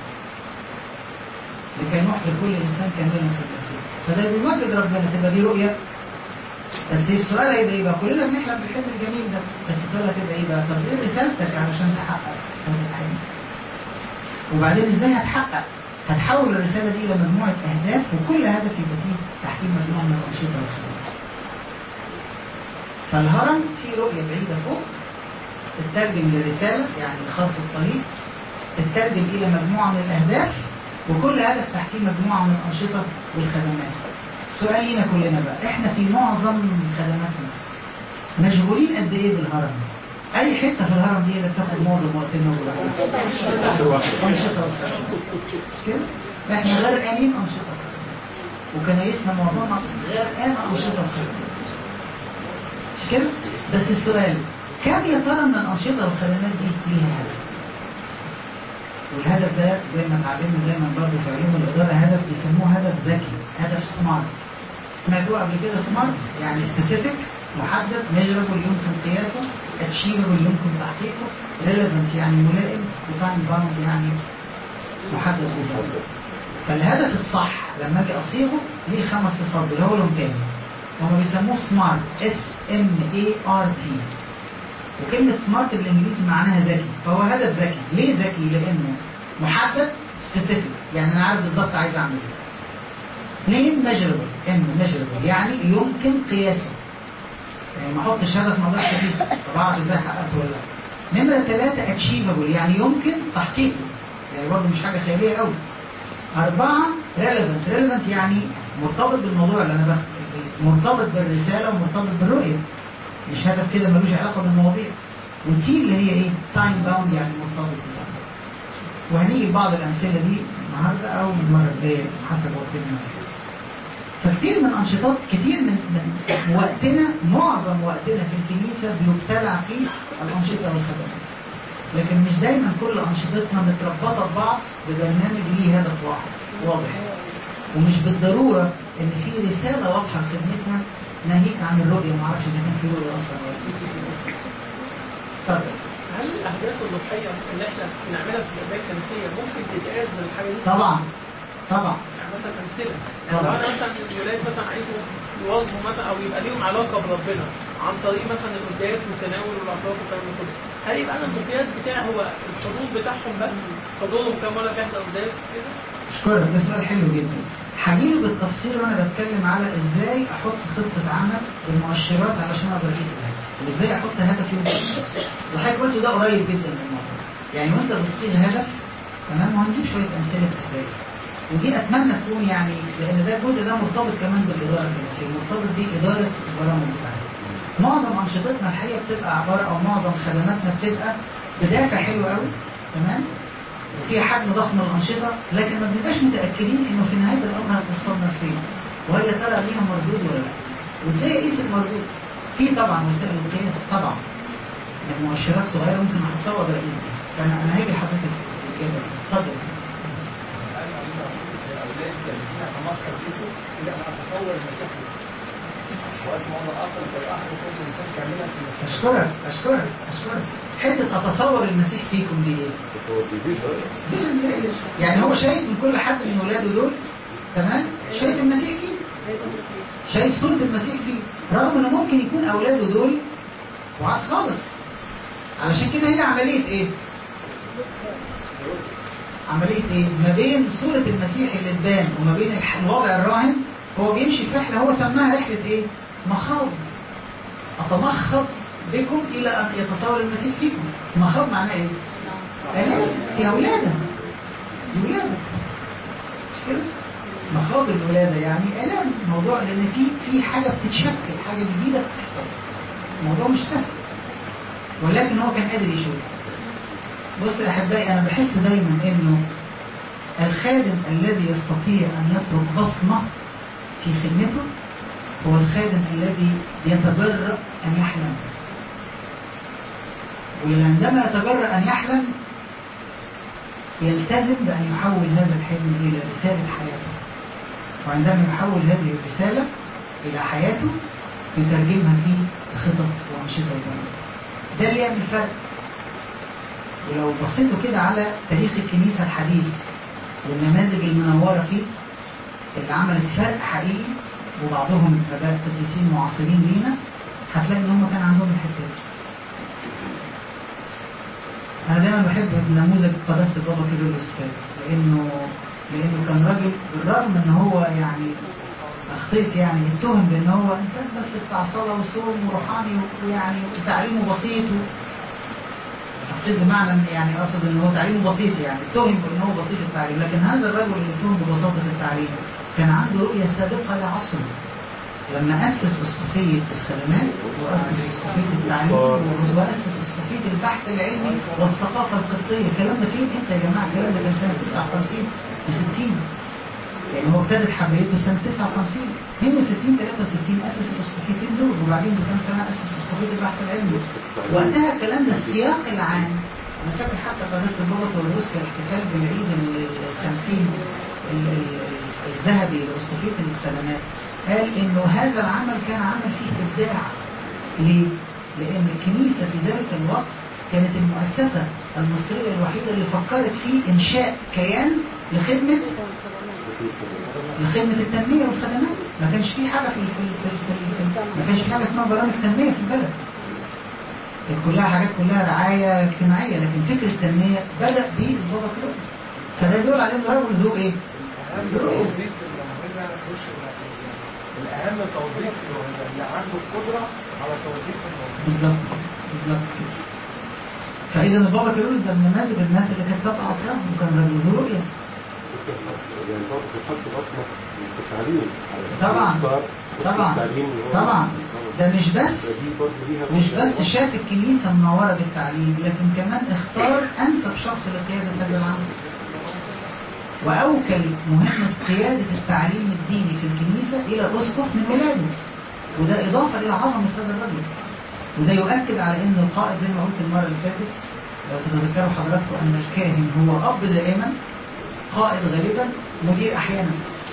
A: لكي نحضر كل انسان كاملا في المسيح. فده بيمجد ربنا. تبقى دي رؤيه. بس السؤال هيبقى ايه بقى؟ كلنا بنحلم بالحلم الجميل ده، بس السؤال هتبقى ايه بقى؟ طب ايه رسالتك علشان تحقق هذا الحلم؟ وبعدين ازاي هتحقق؟ هتحول الرسالة دي إلى مجموعة أهداف، وكل هدف يبقى فيه تحكيم مجموعة من الأنشطة والخدمات. فالهرم فيه رؤية بعيدة فوق، تترجم لرسالة يعني خط الطريق، تترجم إلى مجموعة من الأهداف، وكل هدف تحكيم مجموعة من الأنشطة والخدمات. سؤال لينا كلنا بقى، إحنا في معظم خدماتنا مشغولين قد إيه بالهرم؟ أي حتة في الهرم دي اللي بتاخد معظم وقتنا ووقتنا؟ أنشطة والخدمات. مش كده؟ إحنا غرقانين أنشطة وكنايسنا معظمها غرقانة أنشطة وخدمات. مش كده؟ بس السؤال، كم يا ترى من الأنشطة والخدمات دي ليها هدف؟ والهدف ده زي ما اتعلمنا دايما برضه في علوم الإدارة هدف بيسموه هدف ذكي، هدف سمارت. سمعتوه قبل كده سمارت؟ يعني سبيسيفيك، محدد، ميجربل يمكن قياسه، اتشيفبل يمكن تحقيقه، ريليفنت يعني ملائم، وتايم باوند يعني محدد بذاته. فالهدف الصح لما اجي اصيغه ليه خمس صفات اللي هو لهم تاني. هم بيسموه سمارت، اس ام اي ار تي. وكلمة سمارت بالانجليزي معناها ذكي، فهو هدف ذكي. ليه ذكي؟ لانه محدد، سبيسيفيك، يعني انا عارف بالظبط عايز اعمل ايه. اثنين ميجربل، ام ميجربل يعني يمكن قياسه. يعني ما احطش هدف ما اقدرش اقيسه، طب اعرف ازاي حققته ولا لا. نمرة ثلاثة اتشيفبل يعني يمكن تحقيقه، يعني برضه مش حاجة خيالية قوي. أربعة ريليفنت، ريليفنت يعني مرتبط بالموضوع اللي أنا باخده، مرتبط بالرسالة ومرتبط بالرؤية، مش هدف كده ملوش علاقة بالمواضيع. والتي اللي هي إيه؟ تايم باوند يعني مرتبط بزمن. وهنيجي ببعض الأمثلة دي النهاردة أو المرة الجاية حسب وقتنا نفسه. فكتير من أنشطات، كتير من, من وقتنا، معظم وقتنا في الكنيسة بيبتلع فيه الأنشطة والخدمات. لكن مش دايما كل أنشطتنا متربطة ببعض ببرنامج ليه هدف واحد واضح. ومش بالضرورة إن في رسالة واضحة لخدمتنا ناهيك عن الرؤية. ما اعرفش إذا كان في رؤية أصلا ولا لا.
C: هل الأهداف الروحية اللي احنا بنعملها في الأهداف الكنسية ممكن تتقاس من الحاجة دي؟
A: طبعا طبعا.
C: يعني مثلا أمثلة، يعني لو أنا مثلا الولاد مثلا عايزوا يواظبوا مثلا أو يبقى ليهم علاقة بربنا عن طريق مثلا القداس والتناول والأعتراف والكلام ده كله، هل يبقى أنا المقياس بتاعي هو الحضور بتاعهم بس؟ حضورهم كام مرة بيحضر قداس كده؟
A: أشكرك، ده سؤال حلو جدا. هجيله بالتفصيل وأنا بتكلم على إزاي أحط خطة عمل بالمؤشرات علشان أقدر أقيس الهدف، وإزاي أحط هدف يوم نفسه. وحضرتك قلت ده قريب جدا من الموضوع. يعني وأنت بتصيغ هدف تمام، وهنجيب شوية أمثلة أهداف. ودي أتمنى تكون يعني، لأن ده الجزء ده مرتبط كمان بالإدارة الكنسية، مرتبط بإدارة البرامج بتاعتنا. معظم أنشطتنا الحقيقة بتبقى عبارة، أو معظم خدماتنا بتبقى بدافع حلو قوي تمام، وفيها حجم ضخم من الانشطه، لكن ما بنبقاش متاكدين انه في نهايه الامر هتوصلنا فين، وهل يا ترى ليها مردود ولا لا. وازاي اقيس المردود؟ في طبعا وسائل القياس طبعا، يعني مؤشرات صغيره ممكن احطها واقدر اقيس بيها. فانا انا هاجي لحضرتك الاجابه. اتفضل.
D: اولاد الذين تمكن بكم الى ان اتصور المسيح وقت موضع اخر فالاخر كل انسان كاملا في المسيح.
A: اشكرك اشكرك اشكرك. حته اتصور المسيح فيكم دي ايه؟
B: تصور بالفيجن.
A: فيجن. يعني هو شايف من كل حد من ولاده دول، تمام؟ شايف المسيح فيه، شايف صورة المسيح فيه، رغم انه ممكن يكون اولاده دول بعاد خالص. علشان كده هي عملية ايه؟ عملية ايه؟ ما بين صورة المسيح اللي تبان وما بين الوضع الراهن، هو بيمشي في رحلة هو سماها رحلة ايه؟ مخاض. اتمخض بكم الى ان يتصور المسيح فيكم. مخاض معناه ايه؟ آلام فيها ولادة. دي ولادة. مش كده؟ مخاض الولادة يعني آلام، موضوع لأن في في حاجة بتتشكل، حاجة جديدة بتحصل. الموضوع مش سهل. ولكن هو كان قادر يشوف. بص يا أحبائي، أنا بحس دايما إنه الخادم الذي يستطيع أن يترك بصمة في خدمته هو الخادم الذي يتجرأ أن يحلم. وعندما يتجرأ أن يحلم يلتزم بأن يحول هذا الحلم إلى رسالة حياته. وعندما يحول هذه الرسالة إلى حياته يترجمها في خطط وأنشطة وبرامج. ده اللي يعمل فرق. ولو بصيتوا كده على تاريخ الكنيسة الحديث والنماذج المنورة فيه اللي عملت فرق حقيقي، وبعضهم آباء قديسين معاصرين لينا، هتلاقي إن هم كان عندهم الحتة دي. أنا دايما بحب نموذج قداسة البابا كيرلس السادس، لأنه لأنه كان راجل بالرغم إن هو يعني أخطيت يعني اتهم بأن هو إنسان بس بتاع صلاة وصوم وروحاني ويعني تعليمه بسيط و... أخطيت بمعنى يعني أقصد إن هو تعليمه بسيط، يعني اتهم بأن هو بسيط التعليم، لكن هذا الرجل اللي اتهم ببساطة التعليم كان عنده رؤية سابقة لعصره. لما أسس أسقفية الخدمات وأسس أسقفية التعليم وأسس أسقفية البحث العلمي والثقافة القبطية، الكلام ده فين أنت يا جماعة؟ الكلام ده كان سنة تسعة وخمسين وستين، يعني هو ابتدت حملته سنة تسعة وخمسين، اثنين وستين ثلاثة وستين أسس الأسقفيتين دول، وبعدين بكام سنة أسس أسقفية البحث العلمي. وقتها الكلام ده السياق العام. أنا فاكر حتى قداسة البابا تودروس في الاحتفال بالعيد الخمسين الذهبي لأسقفية الخدمات قال إنه هذا العمل كان عمل فيه إبداع. ليه؟ لأن الكنيسة في ذلك الوقت كانت المؤسسة المصرية الوحيدة اللي فكرت في إنشاء كيان لخدمة لخدمة التنمية والخدمات. ما كانش في حاجة في في في في ما كانش في حاجة اسمها برامج تنمية في البلد. كانت كلها حاجات كلها رعاية اجتماعية، لكن فكرة التنمية بدأ بالبابا كيرلس. فده يدل على إن الراجل ذو إيه؟
D: الأهم توظيف اللي عنده القدرة على توظيف الموضوع.
A: بالظبط بالظبط كده. فإذا البابا كيرلس ده من نماذج الناس اللي كانت سابقة عصرها وكان راجل ذو رؤية.
B: يعني برضه بتحط بصمة في التعليم.
A: طبعا طبعا طبعا. ده مش بس مش بس شاف الكنيسة منورة بالتعليم، لكن كمان اختار أنسب شخص لقيادة هذا العمل. وأوكل مهمة قيادة التعليم الديني في الكنيسة إلى الأسقف من ولاده. وده إضافة إلى عظمة هذا الرجل. وده يؤكد على أن القائد زي ما قلت المرة اللي فاتت، لو تتذكروا حضراتكم أن الكاهن هو أب دائما، قائد غالبا، مدير أحيانا.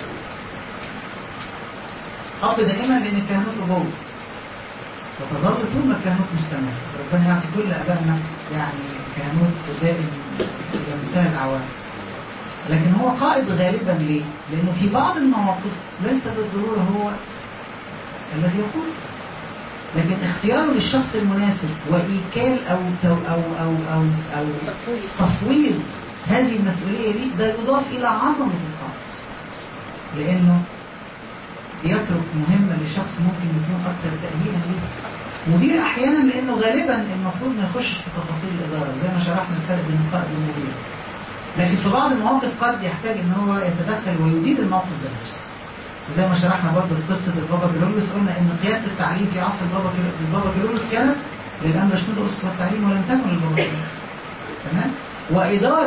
A: أب دائما لأن الكهنوت أبوه، وتظل طول ما الكهنوت مستمر. ربنا يعطي كل أبائنا يعني كهنوت دائم بمنتهى العوام. لكن هو قائد غالبا ليه؟ لأنه في بعض المواقف ليس بالضرورة هو الذي يقول، لكن اختياره للشخص المناسب وإيكال أو أو أو أو أو, أو تفويض هذه المسؤولية دي، ده يضاف إلى عظمة القائد، لأنه يترك مهمة لشخص ممكن يكون أكثر تأهيلا ليه. مدير أحيانا لأنه غالبا المفروض ما يخش في تفاصيل الإدارة، زي ما شرحنا الفرق بين القائد والمدير. لكن في بعض المواقف قد يحتاج ان هو يتدخل ويدير الموقف ده نفسه. وزي ما شرحنا برضه في قصه البابا كيرلس، قلنا ان قياده التعليم في عصر البابا البابا كيرلس كانت للانبا شنودة اسقف التعليم ولم تكن للبابا كيرلس. تمام؟ واداره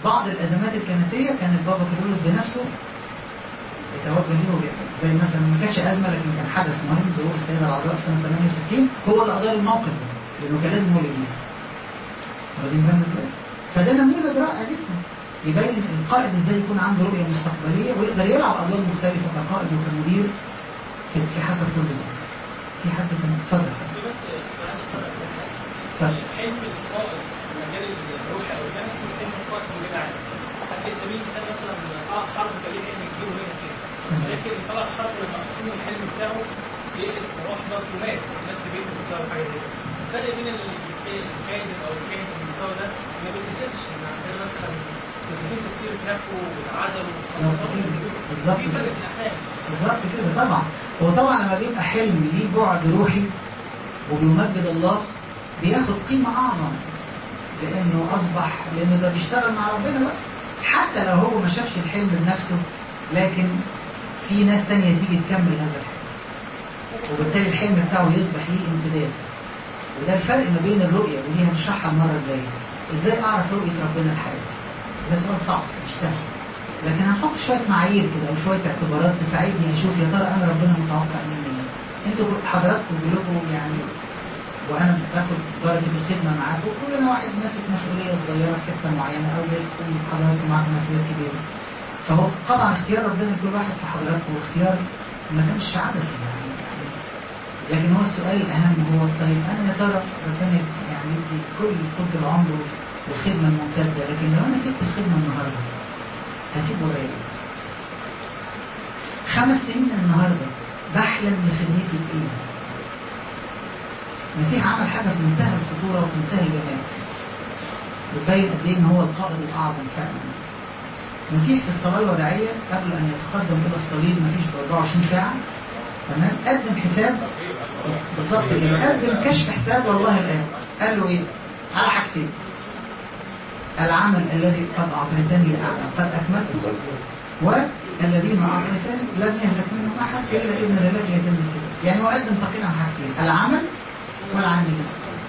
A: بعض الازمات الكنسيه كان البابا كيرلس بنفسه يتوجه له وبيعمل. زي مثلا ما كانتش ازمه لكن كان حدث مهم ظهور السيده العذراء في سنه ثمانية وستين، هو اللي ادار الموقف ده لانه كان لازم هو اللي يجيب. واخدين بالنا ازاي؟ فده نموذج رائع جدا يبين القائد ازاي يكون عنده رؤيه مستقبليه ويقدر يلعب ادوار مختلفه كقائد وكمدير في في حسب كل ظرف. في حد كان اتفضل.
E: بس معلش
A: اتفضل.
E: حلم القائد المجال الروحي او ده اسمه حلم القائد في المجال العام. حتى سبيل المثال مثلا طلع حرب كان ليه حلم كبير وهي كده. لكن طلع حرب لما قسموا الحلم بتاعه يئس وراح برضه مات الناس في بيته وبتاع حاجه زي كده. الفرق بين الكائن او الكائن في المستوى ده ما بيتكسرش. ان عندنا مثلا تكسير تكسير كرافه وعزله
A: بالظبط كده. بالظبط كده طبعا. هو طبعا لما بيبقى حلم ليه بعد روحي وبيمجد الله بياخد قيمة أعظم لأنه أصبح لأنه ده بيشتغل مع ربنا بقى. حتى لو هو ما شافش الحلم بنفسه لكن في ناس تانية تيجي تكمل هذا الحلم وبالتالي الحلم بتاعه يصبح ليه امتداد. وده الفرق ما بين الرؤية ودي هنشرحها المرة الجاية. إزاي أعرف رؤية ربنا لحياتي؟ ده سؤال صعب مش سهل، لكن هنحط شوية معايير كده وشوية اعتبارات تساعدني أشوف يا ترى أنا ربنا متوقع مني إيه. أنتوا حضراتكم كلكم يعني وأنا باخد درجة الخدمة معاكم كلنا واحد ماسك مسؤولية صغيرة في حتة معينة أو يسكن حضراتكم معاكم مسؤوليات كبيرة. فهو طبعا اختيار ربنا لكل واحد في حضراتكم واختيار ما كانش عبثي يعني. لكن هو السؤال الأهم هو طيب أنا يا ترى ربنا يعني يدي كل طول العمر والخدمة الممتدة، لكن لو أنا سبت الخدمة النهاردة هسيب ورايا إيه؟ خمس سنين من النهاردة بحلم لخدمتي بإيه؟ المسيح عمل حاجة في منتهى الخطورة وفي منتهى الجمال بتبين قد إيه إن هو القائد الأعظم فعلا. المسيح في الصلاة الوداعية قبل أن يتقدم إلى الصليب مفيش ب أربعة وعشرين ساعة تمام قدم حساب بالظبط كده، قدم كشف حساب والله الآن. قال له إيه؟ على حاجتين: العمل الذي قد أعطيتني لأعمل قد أكملته، والذين أعطيتني لم يهلك منهم أحد إلا ابن الذي يتم الكتاب. يعني هو قدم تقريبا حاجتين: العمل والعاملين.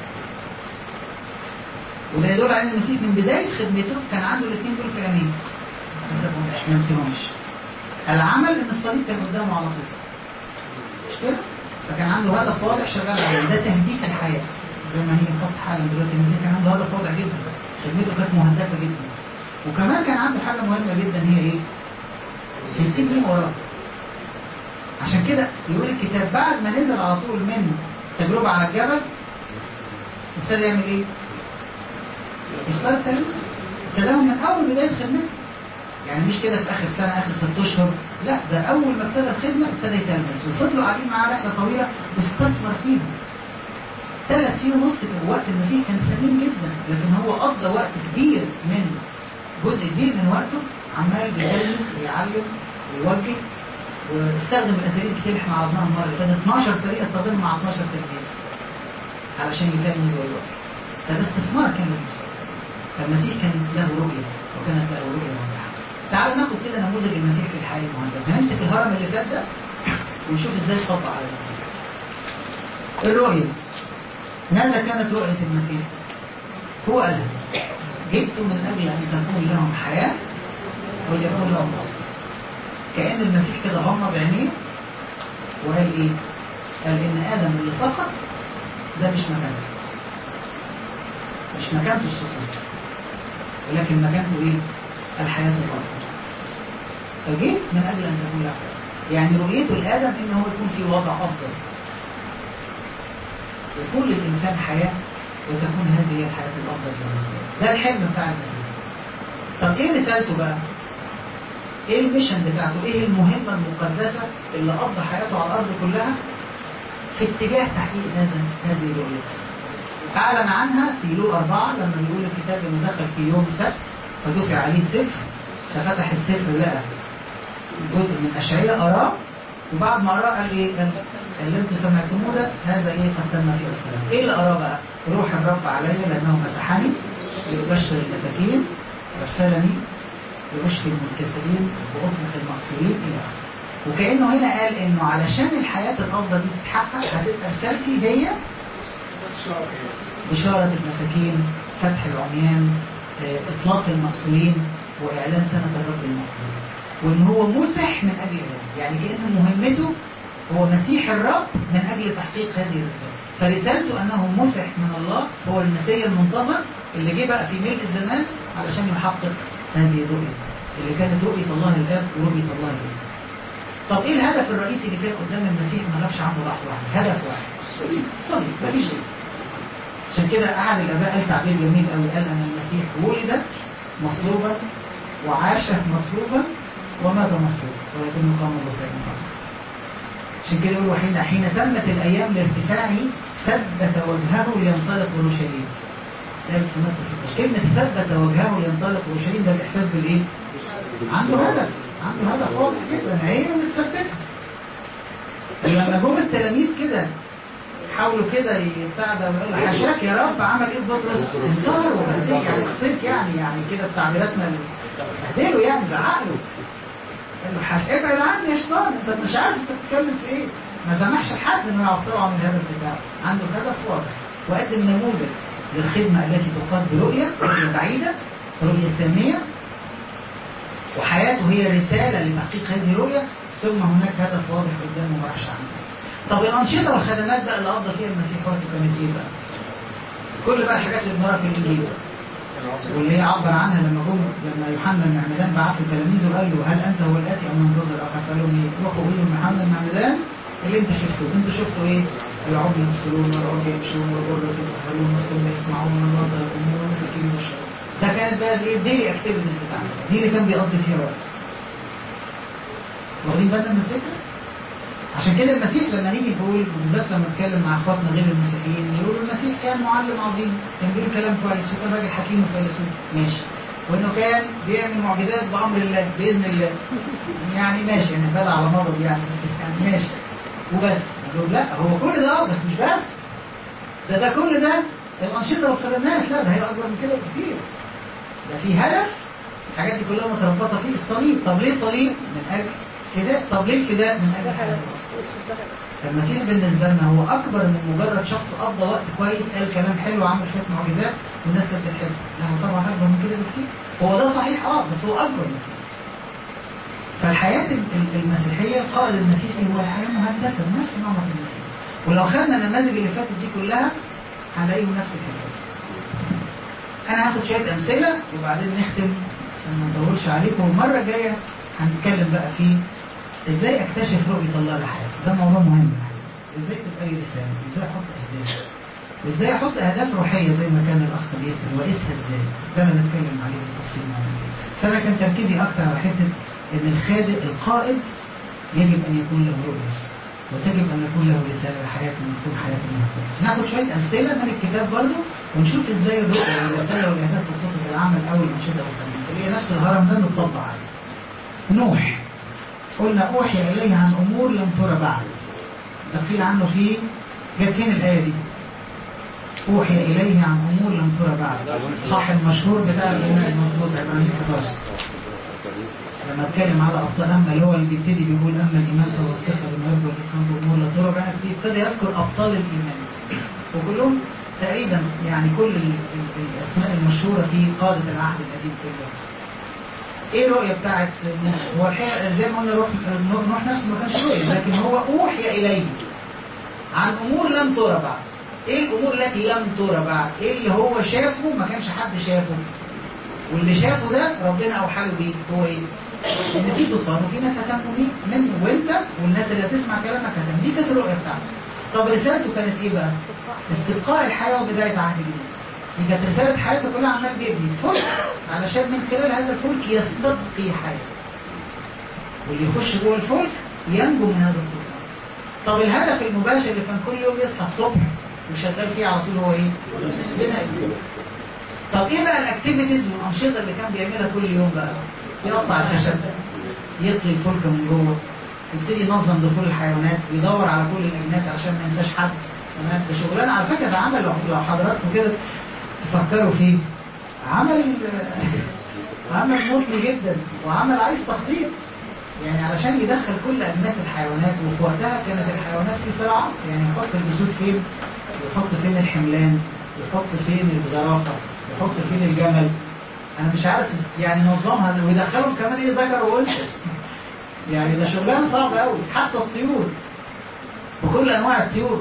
A: وده يدل على أن المسيح من بداية خدمته كان عنده الاثنين دول في عينيه ما سابهمش ما نسيهمش. العمل إن الصليب كان قدامه على طول مش كده؟ فكان عنده هدف واضح شغال عليه، ده تهديف الحياة زي ما هي خط حالا دلوقتي. المسيح كان عنده هدف واضح جدا، خدمته كانت مهدفة جدا. وكمان كان عنده حاجة مهمة جدا هي إيه؟ يسيب مين وراه. عشان كده يقول الكتاب بعد ما نزل على طول من تجربة على الجبل ابتدى يعمل إيه؟ يختار التلاميذ. ابتداهم من أول بداية خدمته، يعني مش كده في آخر سنة آخر ست أشهر، لا ده أول ما ابتدى الخدمة ابتدى يتلمس وفضلوا قاعدين معاه رحلة طويلة واستثمر فيهم. ثلاث سنين ونص وقت المسيح كان ثمين جدا، لكن هو قضى وقت كبير من جزء كبير من وقته عمال بيدرس ويعلم ويوجه، واستخدم الأساليب كتير احنا عرضناها المرة اللي فاتت. اتناشر طريقة استخدمها مع اتناشر تلميذ علشان يتلمذ ويوجه. فده استثمار كان للمستقبل. فالمسيح كان له رؤية وكانت له رؤية واضحة. تعالوا ناخد كده نموذج المسيح في الحياة المهدفة. هنمسك الهرم اللي فات ده ونشوف ازاي خطأ على المسيح. الرؤية، ماذا كانت رؤية المسيح؟ هو قال جئت من أجل أن تكون لهم حياة وليكون لهم موت. كأن المسيح كده غمض عينيه وقال إيه؟ قال إن آدم اللي سقط ده مش مكانته، مش مكانته السقوط، ولكن مكانته إيه؟ الحياة الأفضل. فجئت من أجل أن تكون له حياة. يعني رؤيته لآدم إن هو يكون في وضع أفضل، يكون للإنسان حياة وتكون هذه هي الحياة الأفضل للإنسان. ده الحلم بتاع المسيح. طب إيه رسالته بقى؟ إيه الميشن بتاعته؟ إيه المهمة المقدسة اللي قضى حياته على الأرض كلها في اتجاه تحقيق هذا هذه الرؤية؟ أعلن عنها في لوقا أربعة لما يقول الكتاب إنه دخل في يوم سبت فدفع عليه سفر، ففتح السفر لقى جزء من أشعياء أراه، وبعد ما أراه قال إيه؟ قال اللي انتوا سمعتموه ده هذا إيه قد تم في السلام. إيه اللي أراه بقى؟ روح الرب علي لأنه مسحني لأبشر المساكين، أرسلني لأشفي المنكسرين وأطلق المقصورين إلى آخره. وكأنه هنا قال إنه علشان الحياة الأفضل دي تتحقق هتبقى رسالتي هي بشارة المساكين، فتح العميان، إطلاق المقصورين وإعلان سنة الرب المقبول، وإن هو مسح من أجل هذا، يعني كأن مهمته هو مسيح الرب من أجل تحقيق هذه الرسالة. فرسالته أنه مسح من الله، هو المسيح المنتظر اللي جه بقى في ملء الزمان علشان يحقق هذه الرؤية اللي كانت رؤية الله الآب ورؤية الله الآب. طب إيه الهدف الرئيسي اللي كان قدام المسيح ما غابش عنه لحظة واحدة؟ هدف واحد، الصليب. الصليب مفيش غيره. عشان كده أحد الآباء قال تعبير جميل قوي، قال أن المسيح ولد مصلوبا وعاش مصلوبا ومات مصلوبا ولكنه قام ظهرين. عشان كده يقول حين حين تمت الأيام لارتفاعه ثبت وجهه لينطلق أورشليم. قال في متى ستة عشر كلمة ثبت وجهه لينطلق أورشليم، ده الإحساس بالإيه؟ عنده هدف، عنده هدف واضح جدا، عينه متثبتة. ولما جم التلاميذ كده حاولوا كده يتعدى ويقول له حاشاك يا رب، عمل ايه بطرس؟ انتهر وبهدل، يعني اخطيت يعني يعني كده بتعبيراتنا بهدله يعني زعق له. قال له حاش ابعد عني يا شيطان، انت مش عارف انت بتتكلم في ايه. ما سمحش لحد انه يعطله عن الهدف بتاعه، عنده هدف واضح، وقدم نموذج للخدمة التي تقاد برؤية، رؤية بعيدة، رؤية سامية، وحياته هي رسالة لتحقيق هذه الرؤية، ثم هناك هدف واضح قدامه ما راحش عنه. طب الأنشطة والخدمات بقى اللي قضى فيها المسيح وقته كانت إيه بقى؟ كل بقى الحاجات اللي بنقراها في الإنجيل واللي هي عبر عنها لما جم لما يوحنا المعمدان بعت له تلاميذه وقال له هل أنت هو الآتي أم ننتظر آخر؟ قال لهم إيه؟ روحوا قولوا ليوحنا المعمدان اللي أنتوا شفتوه، أنتوا شفتوا إيه؟ العمي يبصرون والعرج يمشون والغرس يتطهرون والصم يسمعون والمرضى يقومون والمساكين يبشرون. ده كانت بقى الإيه؟ الديلي أكتيفيتيز بتاعته، دي اللي كان بيقضي فيها وقت. واخدين بالنا من الفكرة؟ عشان كده المسيح لما نيجي نقول، وبالذات لما نتكلم مع اخواتنا غير المسيحيين، يقولوا المسيح كان معلم عظيم، كان بيقول كلام كويس، وكان راجل حكيم وفيلسوف، ماشي، وانه كان بيعمل معجزات بامر الله باذن الله، يعني ماشي، يعني بدا على مضض يعني، بس يعني ماشي وبس. نقول لا، هو كل ده بس مش بس ده ده كل ده الانشطه والخدمات، لا ده هيبقى اكبر من كده بكثير. ده في هدف، الحاجات دي كلها متربطه فيه. الصليب، طب ليه صليب؟ من اجل فداء. طب ليه الفداء؟ من اجل حياه. المسيح بالنسبه لنا هو اكبر من مجرد شخص قضى وقت كويس، قال كلام حلو وعمل شويه معجزات والناس كانت بتحبه. لا، هو طبعا اكبر من كده بكثير. هو ده صحيح اه، بس هو اكبر من كده. فالحياه المسيحيه، القائد المسيحي هو حياه مهدفه نفس نمط المسيح. ولو خدنا النماذج اللي فاتت دي كلها هنلاقيهم نفس الكلام. انا هاخد شويه امثله وبعدين نختم عشان ما نطولش عليكم. المره الجايه هنتكلم بقى في ازاي اكتشف رؤيه الله لحياتي. ده موضوع مهم. ازاي تبقى لي رساله، ازاي احط اهداف، وازاي احط اهداف روحيه زي ما كان الاخ بيسال، واقيسها ازاي. ده اللي بنتكلم عليه بالتفصيل معانا. بس انا كان تركيزي اكتر على حته ان الخادم القائد يجب ان يكون له رؤيه، وتجب ان يكون له رساله لحياته، ان تكون حياته مهمه. ناخد شويه امثله من الكتاب برضه ونشوف ازاي الرؤيه والرساله والاهداف وخطط العمل او الانشطه والخدمات اللي هي نفس الهرم ده نطبق عليه. نوح، قلنا اوحي اليه عن امور لم ترى بعد. ده قيل عنه في جت فين الايه دي؟ اوحي اليه عن امور لم ترى بعد. الاصحاح المشهور بتاع الايمان المظبوط عبرانيين احد عشر. لما اتكلم على ابطال اما اللي هو اللي بيبتدي بيقول اما الايمان فهو الثقه بما يرجو الافهام بامور لا ترى بعد، ابتدى يذكر ابطال الايمان وكلهم تقريبا يعني كل الاسماء المشهوره في قاده العهد القديم كله. ايه الرؤيه بتاعت نوح؟ هو الحقيقه زي ما قلنا روح نوح نفسه ما كانش رؤيه، لكن هو اوحي اليه عن امور لم ترى بعد. ايه الامور التي لم ترى بعد؟ ايه اللي هو شافه ما كانش حد شافه، واللي شافه ده ربنا اوحى له بيه. هو ايه؟ ان في طوفان وفي ناس هتنجو منه، وانت والناس اللي هتسمع كلامك هتنجو. دي كانت الرؤيه بتاعته. طب رسالته كانت ايه بقى؟ استبقاء الحياه وبدايه عهد جديد. دي كانت رساله حياته كلها، عمال بيبني فلك علشان من خلال هذا الفلك يستبقي حياته، واللي يخش جوه الفلك ينجو من هذا الطوفان. طب الهدف المباشر اللي كان كل يوم يصحى الصبح وشغال فيه على طول هو ايه؟ بناء الفلك. طب ايه بقى الاكتيفيتيز والانشطه اللي كان بيعملها كل يوم بقى؟ يقطع الخشب، يطلي الفلك من جوه، يبتدي ينظم دخول الحيوانات، ويدور على كل الاجناس علشان ما ينساش حد. تمام؟ ده شغلانه على فكره، ده عمل لو حضراتكم كده تفكروا فيه، عمل عمل مطلي جدا، وعمل عايز تخطيط يعني علشان يدخل كل اجناس الحيوانات. وفي وقتها كانت الحيوانات في صراعات، يعني يحط الاسود فين، ويحط فين الحملان، ويحط فين الزرافه، ويحط فين الجمل. انا مش عارف يعني نظمها ويدخلهم كمان ايه ذكر وانثى. يعني ده شغلانه صعبه قوي. حتى الطيور بكل انواع الطيور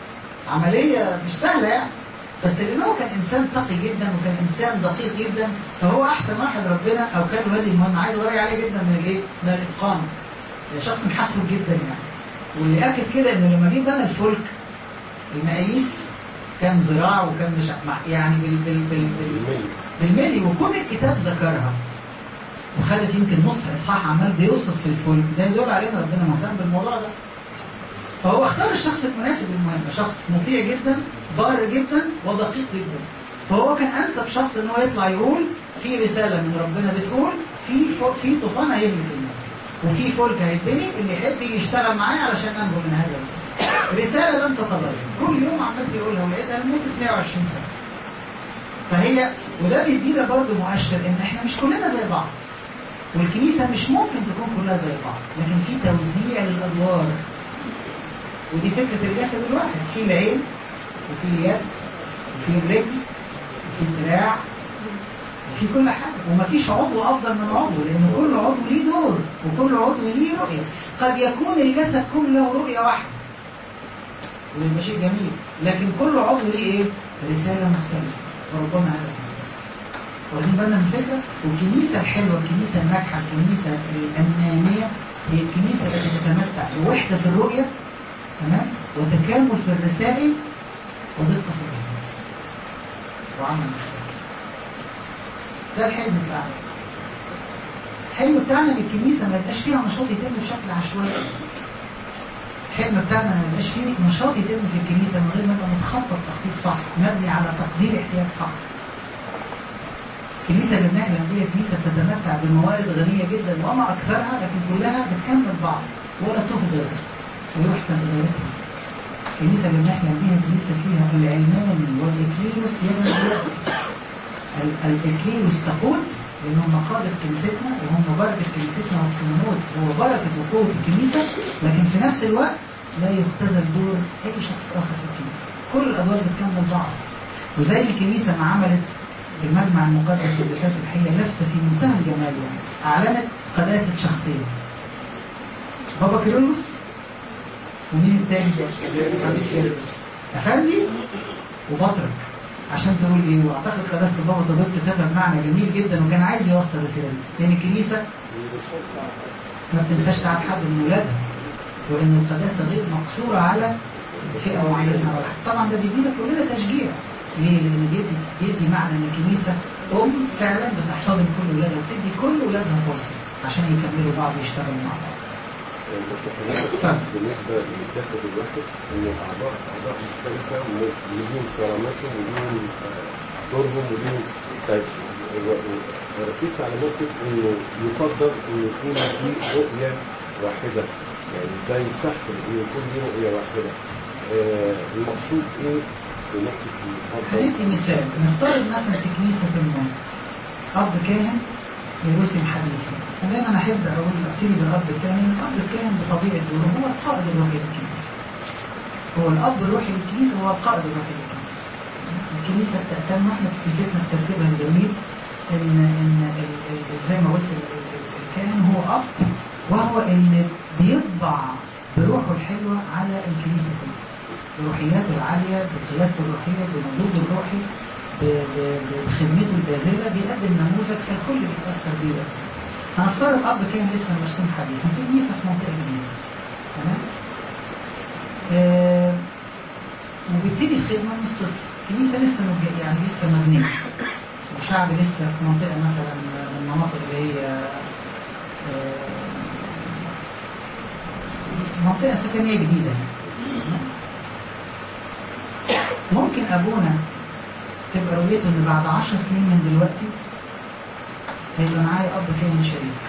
A: عمليه مش سهله يعني. بس لانه كان انسان تقي جدا وكان انسان دقيق جدا، فهو احسن واحد ربنا او كان الوادي المهم عايز درجه عاليه جدا من الايه؟ من الاتقان. شخص محسن جدا يعني. واللي اكد كده انه لما جه بنى الفلك المقاييس كان زراع وكان مش يعني بال بال بال بال بالملي، وكل الكتاب ذكرها وخدت يمكن نص اصحاح عمال بيوصف في الفلك. ده يدل على ان ربنا مهتم بالموضوع ده. فهو اختار الشخص المناسب للمهمه، شخص مطيع جدا بار جدا ودقيق جدا. فهو كان انسب شخص ان هو يطلع يقول في رساله من ربنا بتقول في في طوفان هيهلك الناس وفي فلك هيتبني، اللي يحب يشتغل معايا علشان انجو من هذا الفلك. رساله لم تتغير، كل يوم عمال بيقولها ويعيدها لمده مئة وعشرين سنه. فهي وده بيدينا برضه مؤشر ان احنا مش كلنا زي بعض، والكنيسه مش ممكن تكون كلها زي بعض، لكن في توزيع للادوار. ودي فكره الجسد الواحد، في العين وفي اليد وفي الرجل وفي الدراع وفي كل حاجه، ومفيش عضو افضل من عضو، لان كل عضو ليه دور وكل عضو ليه رؤيه. قد يكون الجسد كله رؤيه واحده ويبقى شيء جميل، لكن كل عضو ليه ايه؟ رساله مختلفه، وربما هذا واخدين بالنا من الفكره. والكنيسه الحلوه، الكنيسه الناجحه، الكنيسه الانانيه هي الكنيسه التي تتمتع بوحده في الرؤيه، تمام، وتكامل في الرسائل ودقه في الاهداف وعمل الخير. ده الحلم بتاعنا. الحلم بتاعنا ان الكنيسه ما يبقاش فيها نشاط يتم بشكل عشوائي. الحلم بتاعنا ما يبقاش فيه نشاط يتم في الكنيسه من غير ما يبقى متخطط تخطيط صح، مبني على تقدير احتياج صح. الكنيسه اللي بنحلم بيها كنيسه بتتمتع بموارد غنيه جدا وما اكثرها، لكن كلها بتكمل بعض ولا تهدر ويحسن ادارتها. الكنيسه اللي بنحلم بيها كنيسه فيها العلماني والاكليروس يد بيد. الاكليروس تقود لان هم قاده كنيستنا وهم بركه كنيستنا، والكهنوت هو بركه وقوه الكنيسه، لكن في نفس الوقت لا يختزل دور اي شخص اخر في الكنيسه. كل الادوار بتكمل بعض. وزي الكنيسه ما عملت في المجمع المقدس اللي فات الحقيقه لفته في منتهى الجمال، يعني اعلنت قداسه شخصيه بابا كيرلس ومين التاني؟ افندي وبطرك. عشان تقول ايه؟ واعتقد قداسه بابا تبص كتبها بمعنى جميل جدا وكان عايز يوصل الرساله دي، لان الكنيسه ما بتنساش تعب حد من ولادها، وان القداسه غير مقصوره على فئه معينه. طبعا ده بيدينا كلنا تشجيع. ليه؟ لان بيدي بيدي معنى ان الكنيسه ام فعلا بتحتضن كل ولادها وبتدي كل ولادها فرصه عشان يكملوا بعض ويشتغلوا مع بعض.
B: بالنسبه للجسد الواحد ان الاعضاء اعضاء مختلفه وليهم كراماتهم وليهم دورهم وليهم. طيب ركز على نقطه انه يفضل ان يكون في رؤيه واحده، يعني ده يستحسن ان يكون في رؤيه واحده. آه المقصود ايه بنقطه الفضل؟
A: هندي مثال. نفترض مثلا في كنيسه ما اب كاهن يرسم حديثا. أنا دايما أحب أقول أبتدي بالأب الكاهن. الأب الكاهن بطبيعة دوره هو القائد الروحي للكنيسة. هو الأب الروحي للكنيسة هو القائد الروحي للكنيسة. الكنيسة بتهتم احنا في كنيستنا بترتيبها الجميل إن إن زي ما قلت الكاهن هو أب، وهو اللي بيطبع بروحه الحلوة على الكنيسة كلها، بروحياته العالية، بقيادته الروحية، بمجهوده الروحي، بخدمته الباذله، بيقدم نموذج فالكل بيتاثر بيه. هنفترض اب كان لسه مرسوم حديثا في كنيسه في منطقه جديده، تمام؟ آه وبيبتدي الخدمه من الصفر. كنيسه لسه مبنيه، يعني لسه مبنيه، وشعب لسه في منطقه مثلا من المناطق اللي هي آه منطقه سكنيه جديده. ممكن ابونا تبقى رؤيته ان بعد عشر سنين من دلوقتي هيبقى معايا اب كاهن شريك،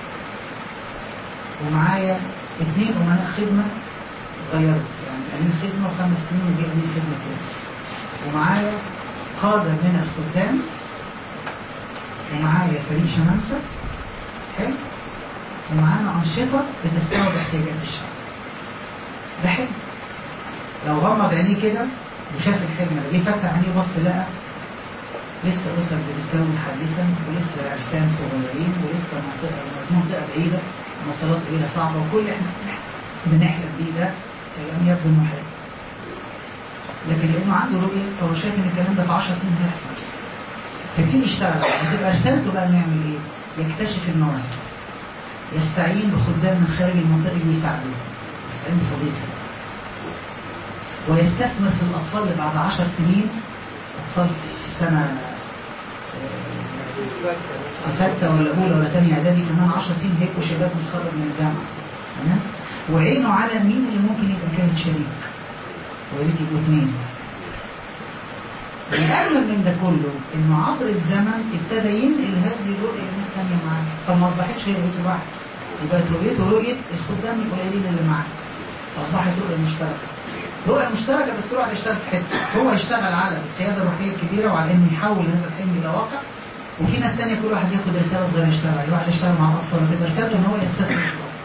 A: ومعايا اثنين امناء خدمه غيروا، يعني امين خدمه وخمس سنين ودي امين خدمه تاني، ومعايا قاده من الخدام، ومعايا فريق شمامسه حلو، ومعانا انشطه بتستوعب احتياجات الشعب. ده حلو. لو غمض عينيه كده وشاف الحلم ده، جه فتح عينيه بص لقى لسه أسر بتتكون حديثا، ولسه أجسام صغيرين، ولسه منطقة منطقة بعيدة، مواصلات بعيدة صعبة، وكل احنا بنحلم بيه ده كلام يبدو محال. لكن لأنه عنده رؤية فهو شايف إن الكلام ده في عشر سنين هيحصل. فيبتدي يشتغل. بتبقى رسالته بقى إنه يعمل إيه؟ يكتشف المواهب. يستعين بخدام من خارج المنطقة اللي يساعدوه. يستعين بصديق. ويستثمر في الأطفال اللي بعد عشر سنين، أطفال في سنة ستة ولا أولى ولا تانية إعدادي، كمان عشر سنين هيبقوا شباب متخرج من الجامعة. تمام؟ وعينه على مين اللي ممكن يبقى كاهن شريك. ويريد يبقوا اثنين. الأجمل من ده كله إنه عبر الزمن ابتدى ينقل هذه الرؤية لناس تانية معاه، فما أصبحتش هي رؤيته واحدة، يبقى رؤيته رؤية الخدام القليلين اللي معاه، فأصبحت رؤية مشتركة. رؤية مشتركة بس كل واحد يشتغل في حتة، هو يشتغل على القيادة الروحية الكبيرة وعلى إنه يحول هذا الحلم إلى واقع، وفي ناس تانية كل واحد ياخد رسالة صغيرة يشتغل عليها، واحد يشتغل مع الأطفال وتبقى رسالته إن هو يستثمر في الأطفال.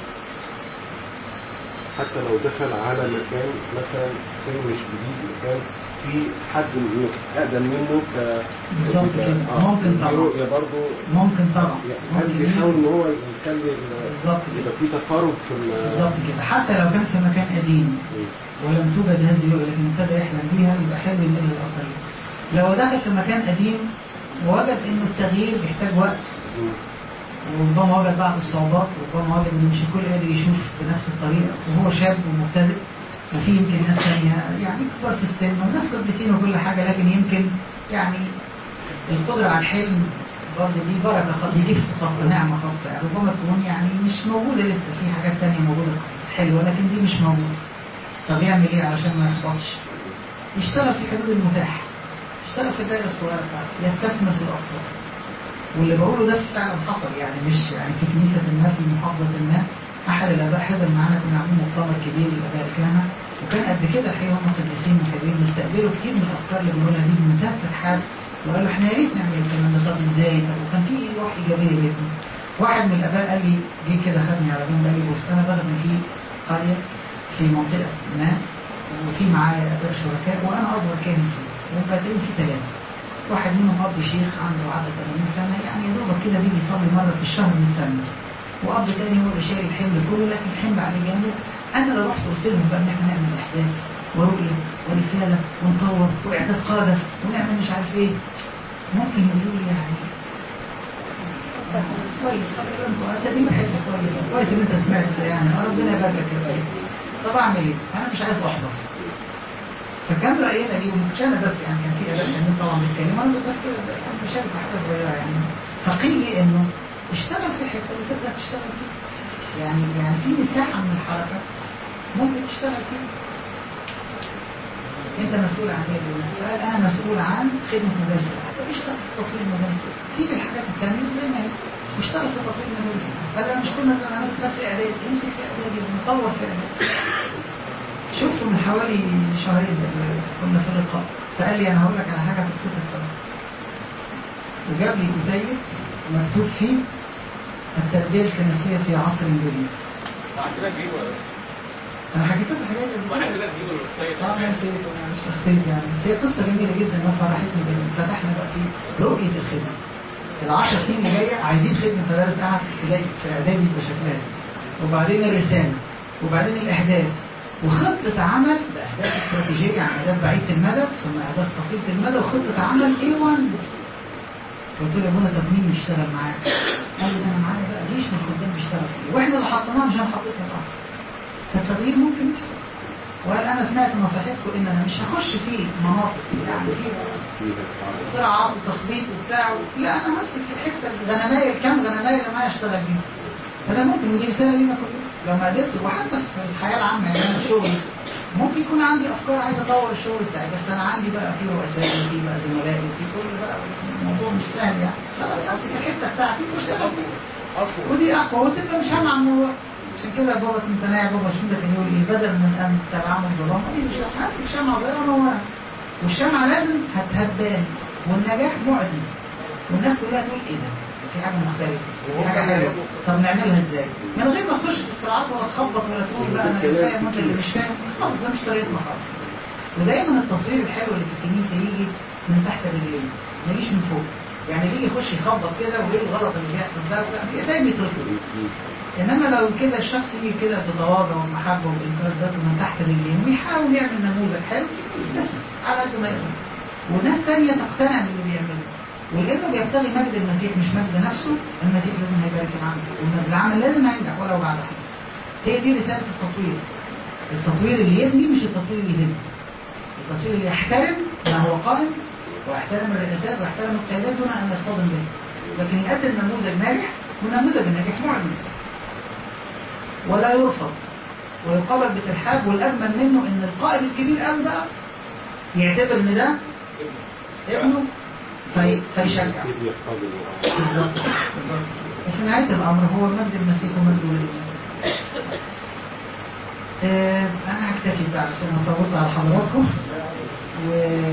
B: حتى لو دخل على مكان مثلا سن مش جديد، مكان في حد أقدم منه ك
A: بالظبط كده.
B: آه.
A: ممكن طبعا.
B: رؤية برضه
A: ممكن طبعا.
B: هل بيحاول إن هو يخلي
A: بالظبط
B: يبقى في تقارب في
A: بالظبط كده. حتى لو كان في مكان قديم ولم توجد هذه الرؤية لكن ابتدى يحلم بيها، يبقى حلو ينقل للآخرين. لو دخل في مكان قديم ووجد إنه التغيير بيحتاج وقت، وربما وجد بعض الصعوبات، وربما وجد إن مش الكل قادر يشوف بنفس الطريقة، وهو شاب ومبتدئ، وفي يمكن ناس ثانية يعني كبار في السن وناس قديسين وكل حاجة، لكن يمكن يعني القدرة على الحلم برضه دي بركة خاصة، دي جفت خاصة، نعمة خاصة، يعني ربما تكون يعني مش موجودة لسه، في حاجات تانية موجودة حلوة لكن دي مش موجودة. طب يعمل إيه علشان ما يحبطش؟ يشتغل في حدود المتاح، يشتغل في الدائرة الصغيرة بتاعته، يستثمر في الأطفال. واللي بقوله ده فعلا حصل، يعني مش يعني في كنيسة ما في محافظة ما، أحد الآباء حضر معانا، كنا عاملين مؤتمر كبير للآباء الكهنة، وكان قد كده الحقيقة هم قديسين وحلوين، بيستقبلوا كتير من الأفكار اللي بنقولها دي بمنتهى الترحاب، وقالوا إحنا يا ريت نعمل الكلام ده. طب إزاي؟ وكان في روح إيجابية جدا. واحد من الآباء قال لي، جه كده خدني على جنب قال لي بص أنا بخدم في قرية في منطقة ما، وفي معايا آباء شركاء وأنا أصغر كاهن فيه، وبعدين في ثلاثة. واحد منهم أب شيخ عنده عدد ثمانين سنة، يعني يا دوبك كده بيجي يصلي مرة في الشهر متسنة. وأب تاني هو اللي شايل الحمل كله، لكن الحمل عليه جامد. أنا لو رحت قلت لهم بقى إن إحنا نعمل أحداث ورؤية ورسالة ونطور وإعداد قادة ونعمل مش عارف إيه، ممكن يقولوا لي يعني كويس، تقديم حلو كويس، كويس إن أنت سمعت ده، يعني ربنا يبارك لك. طب أعمل إيه؟ أنا مش عايز أحبط. فكان رأينا دي، ومش أنا بس، يعني كان في آباء تانيين طبعا بيتكلموا، أنا بس يعني بشارك حاجة صغيرة يعني. فقيل لي إنه اشتغل في حتة وتبدأ تشتغل فيه. يعني يعني في مساحة من الحركة ممكن تشتغل فيها. أنت مسؤول عن إيه؟ قال أنا مسؤول عن خدمة مدارس الأحد. اشتغل في تطوير مدارس الأحد. سيب الحاجات الثانية زي ما هي، واشتغل في تطوير مدارس الأحد. قال أنا مش كنا أنا بس إعداد، امسك في إعدادي ونطور في إعداد. شفته من حوالي شهرين كنا في اللقاء، فقال لي أنا هقول لك على حاجة بسيطة الطرق. وجاب لي كتيب مكتوب فيه التربية الكنسية في عصر جديد. أنا حكيت لك الحاجات دي.
E: واحد كده بيجيبوا الكتيب.
A: اه أنا نسيت، أنا مش أخطيت يعني، بس هي قصة جميلة جدا وفرحتني جدا. فتحنا بقى في رؤية الخدمة. العشر سنين اللي جاية عايزين خدمة مدارس أحد ابتدائي في إعدادي بشكلها، وبعدين الرسالة، وبعدين الأحداث، وخطة عمل بأهداف استراتيجية عن أهداف بعيدة المدى ثم أهداف قصيرة المدى، وخطة عمل إيه واحد. قلت له يا ابونا طب مين بيشتغل معاك؟ قال لي أنا معايا بقى جيش من الخدام بيشتغل فيه، وإحنا اللي حطيناه مش أنا حطيتها لوحدي. فالتغيير ممكن يحصل. وقال أنا سمعت نصيحتكم إن أنا مش هخش فيه مناطق يعني فيه صراعات وتخبيط وبتاع، لا أنا همسك في الحتة الغنماية الكام غنماية اللي معايا أشتغل بيها. فده ممكن، ودي رسالة لينا كلنا لو ما قدرت. وحتى في الحياة العامة يعني أنا في شغلي ممكن يكون عندي أفكار عايز أطور الشغل بتاعي، بس أنا عندي بقى في رؤساء وفي بقى زملائي وفي كل بقى الموضوع مش سهل يعني. خلاص أمسك الحتة بتاعتي واشتغل فيها، ودي أقوى وتبقى مش هم عن الوقت. عشان كده بابا متناعي بابا شنو ده كان يقول لي بدل من أن تلعب الظلام همسك شمعة صغيرة ونورها، والشمعة لازم هتبان والنجاح معدي، والناس كلها تقول إيه ده؟ في حاجة مختلفة، في حاجة حلوة، طب نعملها ازاي؟ من غير ما تخش في الصراعات ولا تخبط ولا تقول بقى انا اللي فاهم وانت اللي مش فاهم، خلاص ده مش طريقتنا خالص. ودايما التطوير الحلو اللي في الكنيسة يجي من تحت رجليه، ما يجيش من فوق. يعني يجي يخش يخبط كده وايه الغلط اللي بيحصل ده وده ده بيترفض. انما لو كده الشخص يجي كده بتواضع ومحبه وانكار ذاته من تحت رجليه ويحاول يعمل نموذج حلو بس على قد ما يقدر، وناس تانية تقتنع باللي بيعمله، ولانه بيبتغي مجد المسيح مش مجد نفسه، المسيح لازم هيبارك العمل، والعمل لازم هينجح ولو بعد حين. هي دي رساله التطوير. التطوير اللي يبني مش التطوير اللي يهد. التطوير اللي يحترم ما هو قائم ويحترم الرئاسات ويحترم القيادات دون ان يصطدم به، لكن يقدم نموذج ناجح، والنموذج الناجح معلن ولا يرفض ويقابل بترحاب. والاجمل منه ان القائد الكبير قوي بقى يعتبر ان ده ابنه في فيشجع. بالظبط بالظبط. وفي نهايه الامر هو مجد المسيح ومجد ولد المسيح. آه انا هكتفي بقى عشان ما طولت على حضراتكم، و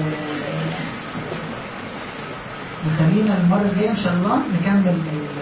A: وخلينا المره الجايه ان شاء الله نكمل.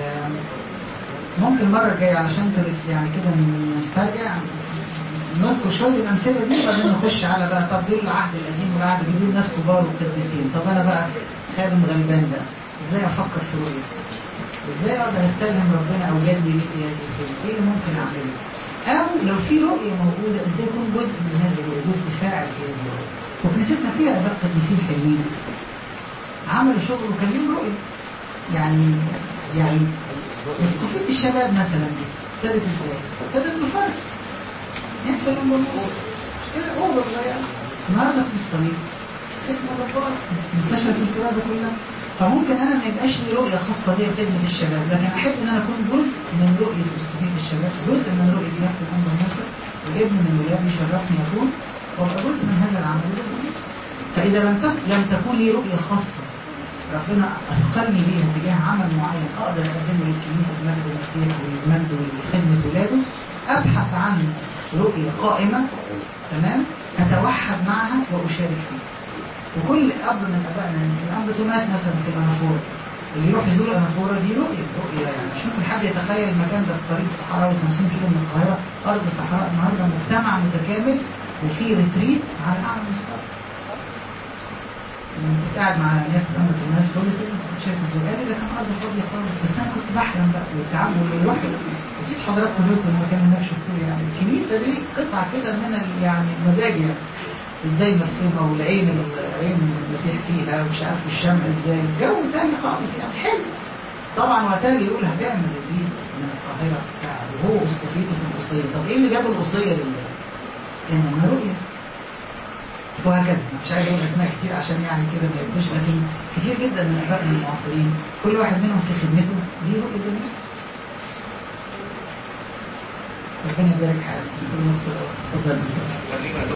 A: ممكن المره الجايه علشان يعني كده نسترجع نذكر شويه الامثله دي، وبعدين نخش على بقى طب دول العهد القديم والعهد الجديد دول ناس كبار وقديسين، طب انا بقى خادم غلبان بقى ازاي افكر في رؤيه؟ ازاي اقدر استلهم ربنا او جدي لي في هذه الكلمه؟ ايه اللي ممكن اعمله؟ او لو في رؤيه موجوده ازاي اكون جزء من هذه الرؤيه، جزء فاعل في هذه الرؤيه؟ وكنيستنا فيها اباء قديسين حلوين عملوا شغل وكان لهم رؤيه. يعني يعني مسقفيه الشباب مثلا دي ابتدت ازاي؟ ابتدت بفرق يحصل لهم بالنص كده اوضه صغيره، النهارده اسم الصليب خدمه جباره منتشره في الكرازه كلها. فممكن انا ما يبقاش لي رؤيه خاصه بيا خدمه الشباب، لكن احب ان انا اكون جزء من رؤيه مسقفيه الشباب، جزء من رؤيه نفس الامر موسى، وابن من ولادي يشرفني اكون وابقى جزء من هذا العمل جزء منه. فاذا لم لم تكون لي رؤيه خاصه ربنا اثقلني بيها تجاه عمل معين اقدر اقدمه للكنيسه بمجد المسيح والمجد وخدمه ولاده، ابحث عن رؤيه قائمه تمام اتوحد معها واشارك فيها. وكل اب من ابائنا، الاب توماس مثلا في الانافوره اللي يروح يزور الانافوره دي رؤيه رؤيه يعني مش ممكن حد يتخيل المكان ده في الطريق الصحراوي خمسين كيلو من القاهره، ارض صحراء، النهارده مجتمع متكامل وفي ريتريت على اعلى مستوى. كنت قاعد مع ناس الأمة الناس كل سنة كنت شايف الزبالة ده كان أرض فاضية خالص، بس أنا كنت بحلم بقى والتعامل والواحد أكيد حضراتكم زرتوا المكان هناك شفتوه. يعني الكنيسة دي قطعة كده من يعني المزاج يعني إزاي مرسومة والعين العين المسيح فيها ومش عارف الشمع إزاي، الجو تاني خالص يعني حلو. طبعا وقتها يقول هتعمل جديد من القاهرة بتاع وهو أسقفيته في القصية. طب إيه اللي جاب القصية لله؟ إنما رؤية. وهكذا مش عايز اقول اسماء كتير عشان يعني كده ما يبقوش، لكن كتير جدا من ابائنا المعاصرين كل واحد منهم في خدمته ليه رؤيه جميله. ربنا يبارك حياتك. استلم نفسك. اتفضل.